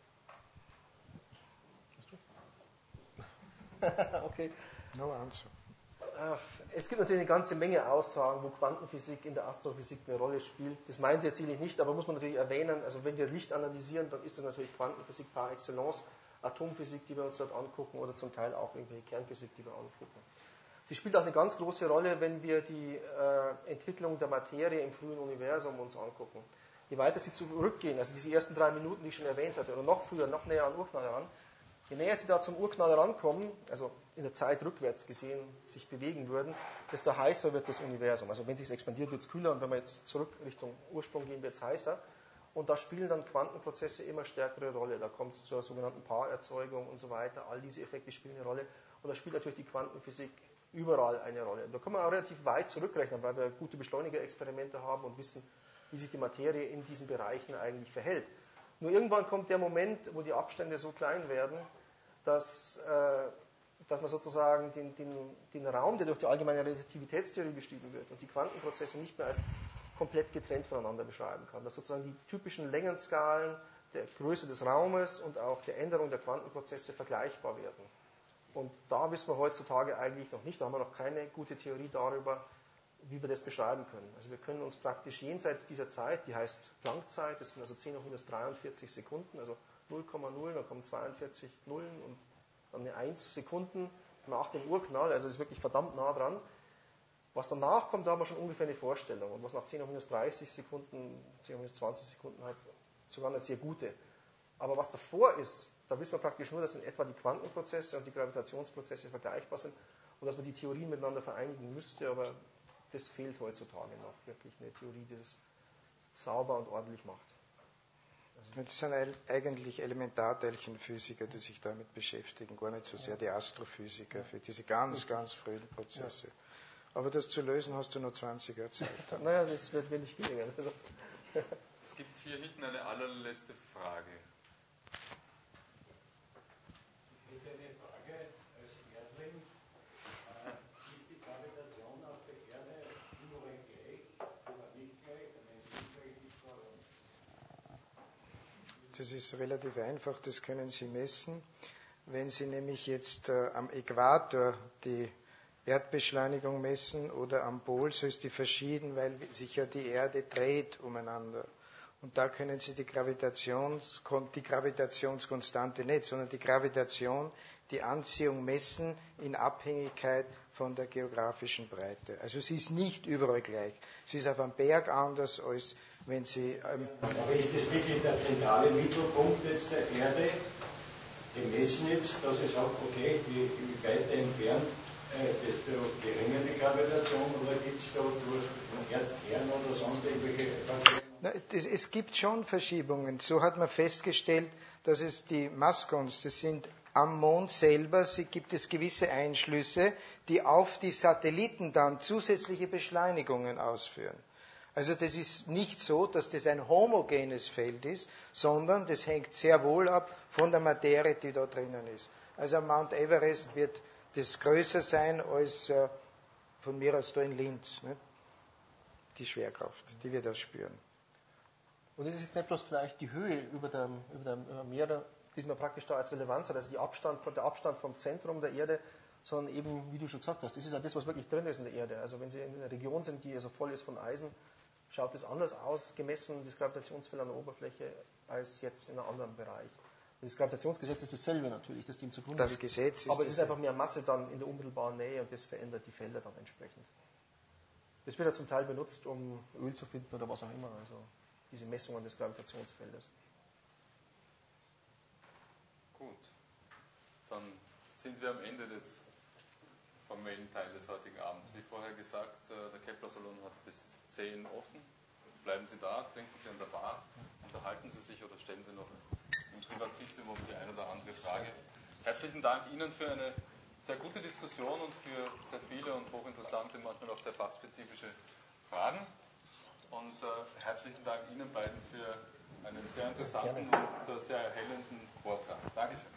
Okay. No answer. Es gibt natürlich eine ganze Menge Aussagen, wo Quantenphysik in der Astrophysik eine Rolle spielt. Das meinen Sie jetzt sicherlich nicht, aber muss man natürlich erwähnen, also wenn wir Licht analysieren, dann ist das natürlich Quantenphysik par excellence, Atomphysik, die wir uns dort angucken, oder zum Teil auch irgendwelche Kernphysik, die wir angucken. Sie spielt auch eine ganz große Rolle, wenn wir die Entwicklung der Materie im frühen Universum uns angucken. Je weiter Sie zurückgehen, also diese ersten 3 Minuten, die ich schon erwähnt hatte, oder noch früher, noch näher an Urknall ran, je näher Sie da zum Urknall rankommen, also in der Zeit rückwärts gesehen sich bewegen würden, desto heißer wird das Universum. Also wenn sich es expandiert, wird es kühler, und wenn wir jetzt zurück Richtung Ursprung gehen, wird es heißer. Und da spielen dann Quantenprozesse immer stärkere Rolle. Da kommt es zur sogenannten Paarerzeugung und so weiter. All diese Effekte spielen eine Rolle. Und da spielt natürlich die Quantenphysik überall eine Rolle. Da kann man auch relativ weit zurückrechnen, weil wir gute Beschleunigerexperimente haben und wissen, wie sich die Materie in diesen Bereichen eigentlich verhält. Nur irgendwann kommt der Moment, wo die Abstände so klein werden, dass man sozusagen den Raum, der durch die allgemeine Relativitätstheorie beschrieben wird, und die Quantenprozesse nicht mehr als komplett getrennt voneinander beschreiben kann. Dass sozusagen die typischen Längenskalen der Größe des Raumes und auch der Änderung der Quantenprozesse vergleichbar werden. Und da wissen wir heutzutage eigentlich noch nicht, da haben wir noch keine gute Theorie darüber, wie wir das beschreiben können. Also wir können uns praktisch jenseits dieser Zeit, die heißt Planck-Zeit, das sind also 10 hoch minus 43 Sekunden, also 0,0, dann kommen 42 Nullen und dann eine 1 Sekunden nach dem Urknall, also das ist wirklich verdammt nah dran. Was danach kommt, da haben wir schon ungefähr eine Vorstellung. Und was nach 10 hoch minus 30 Sekunden, 10 hoch minus 20 Sekunden hat, sogar eine sehr gute. Aber was davor ist, da wissen wir praktisch nur, dass in etwa die Quantenprozesse und die Gravitationsprozesse vergleichbar sind und dass man die Theorien miteinander vereinigen müsste, aber das fehlt heutzutage noch, wirklich eine Theorie, die das sauber und ordentlich macht. Das sind eigentlich Elementarteilchenphysiker, die sich damit beschäftigen, gar nicht so sehr die Astrophysiker für diese ganz frühen Prozesse. Aber das zu lösen, hast du nur 20 Jahre Zeit. Naja, das wird mir nicht gelingen. Also. Es gibt hier hinten eine allerletzte Frage. Ich hätte eine Frage als Erdling. Ist die Gravitation auf der Erde überall gleich oder nicht gleich? Wenn es nicht gleich ist, warum? Das ist relativ einfach, das können Sie messen. Wenn Sie nämlich jetzt am Äquator die Erdbeschleunigung messen oder am Pol, so ist die verschieden, weil sich ja die Erde dreht umeinander. Und da können Sie die Gravitationskonstante nicht, sondern die Gravitation, die Anziehung messen in Abhängigkeit von der geografischen Breite. Also sie ist nicht überall gleich. Sie ist auf einem Berg anders, als wenn Sie... Aber ist das wirklich der zentrale Mittelpunkt jetzt der Erde, gemessen jetzt, dass ich sage, okay, je weiter entfernt, desto geringer die Gravitation, oder gibt es da durch den Erdkern oder sonst irgendwelche Faktoren? Es gibt schon Verschiebungen. So hat man festgestellt, dass es die Mascons, das sind am Mond selber, gibt es gewisse Einschlüsse, die auf die Satelliten dann zusätzliche Beschleunigungen ausführen. Also das ist nicht so, dass das ein homogenes Feld ist, sondern das hängt sehr wohl ab von der Materie, die da drinnen ist. Also am Mount Everest wird das größer sein als von mir aus da in Linz. Ne? Die Schwerkraft, die wir da spüren. Und es ist jetzt nicht bloß vielleicht die Höhe über dem Meer, die man praktisch da als Relevanz hat, also der Abstand vom Zentrum der Erde, sondern eben, wie du schon gesagt hast, das ist ja das, was wirklich drin ist in der Erde. Also wenn Sie in einer Region sind, die also voll ist von Eisen, schaut es anders aus, gemessen das Gravitationsfeld an der Oberfläche, als jetzt in einem anderen Bereich. Das Gravitationsgesetz ist dasselbe natürlich, das dem zugrunde liegt. Das Gesetz ist aber es ist einfach mehr Masse dann in der unmittelbaren Nähe und das verändert die Felder dann entsprechend. Das wird ja zum Teil benutzt, um Öl zu finden oder was auch immer, also diese Messungen des Gravitationsfeldes. Gut, dann sind wir am Ende des formellen Teils des heutigen Abends. Wie vorher gesagt, der Kepler-Salon hat bis 10 offen. Bleiben Sie da, trinken Sie an der Bar, unterhalten Sie sich oder stellen Sie noch im Privatissimum die eine oder andere Frage. Herzlichen Dank Ihnen für eine sehr gute Diskussion und für sehr viele und hochinteressante, manchmal auch sehr fachspezifische Fragen. Und herzlichen Dank Ihnen beiden für einen sehr interessanten und sehr erhellenden Vortrag. Dankeschön.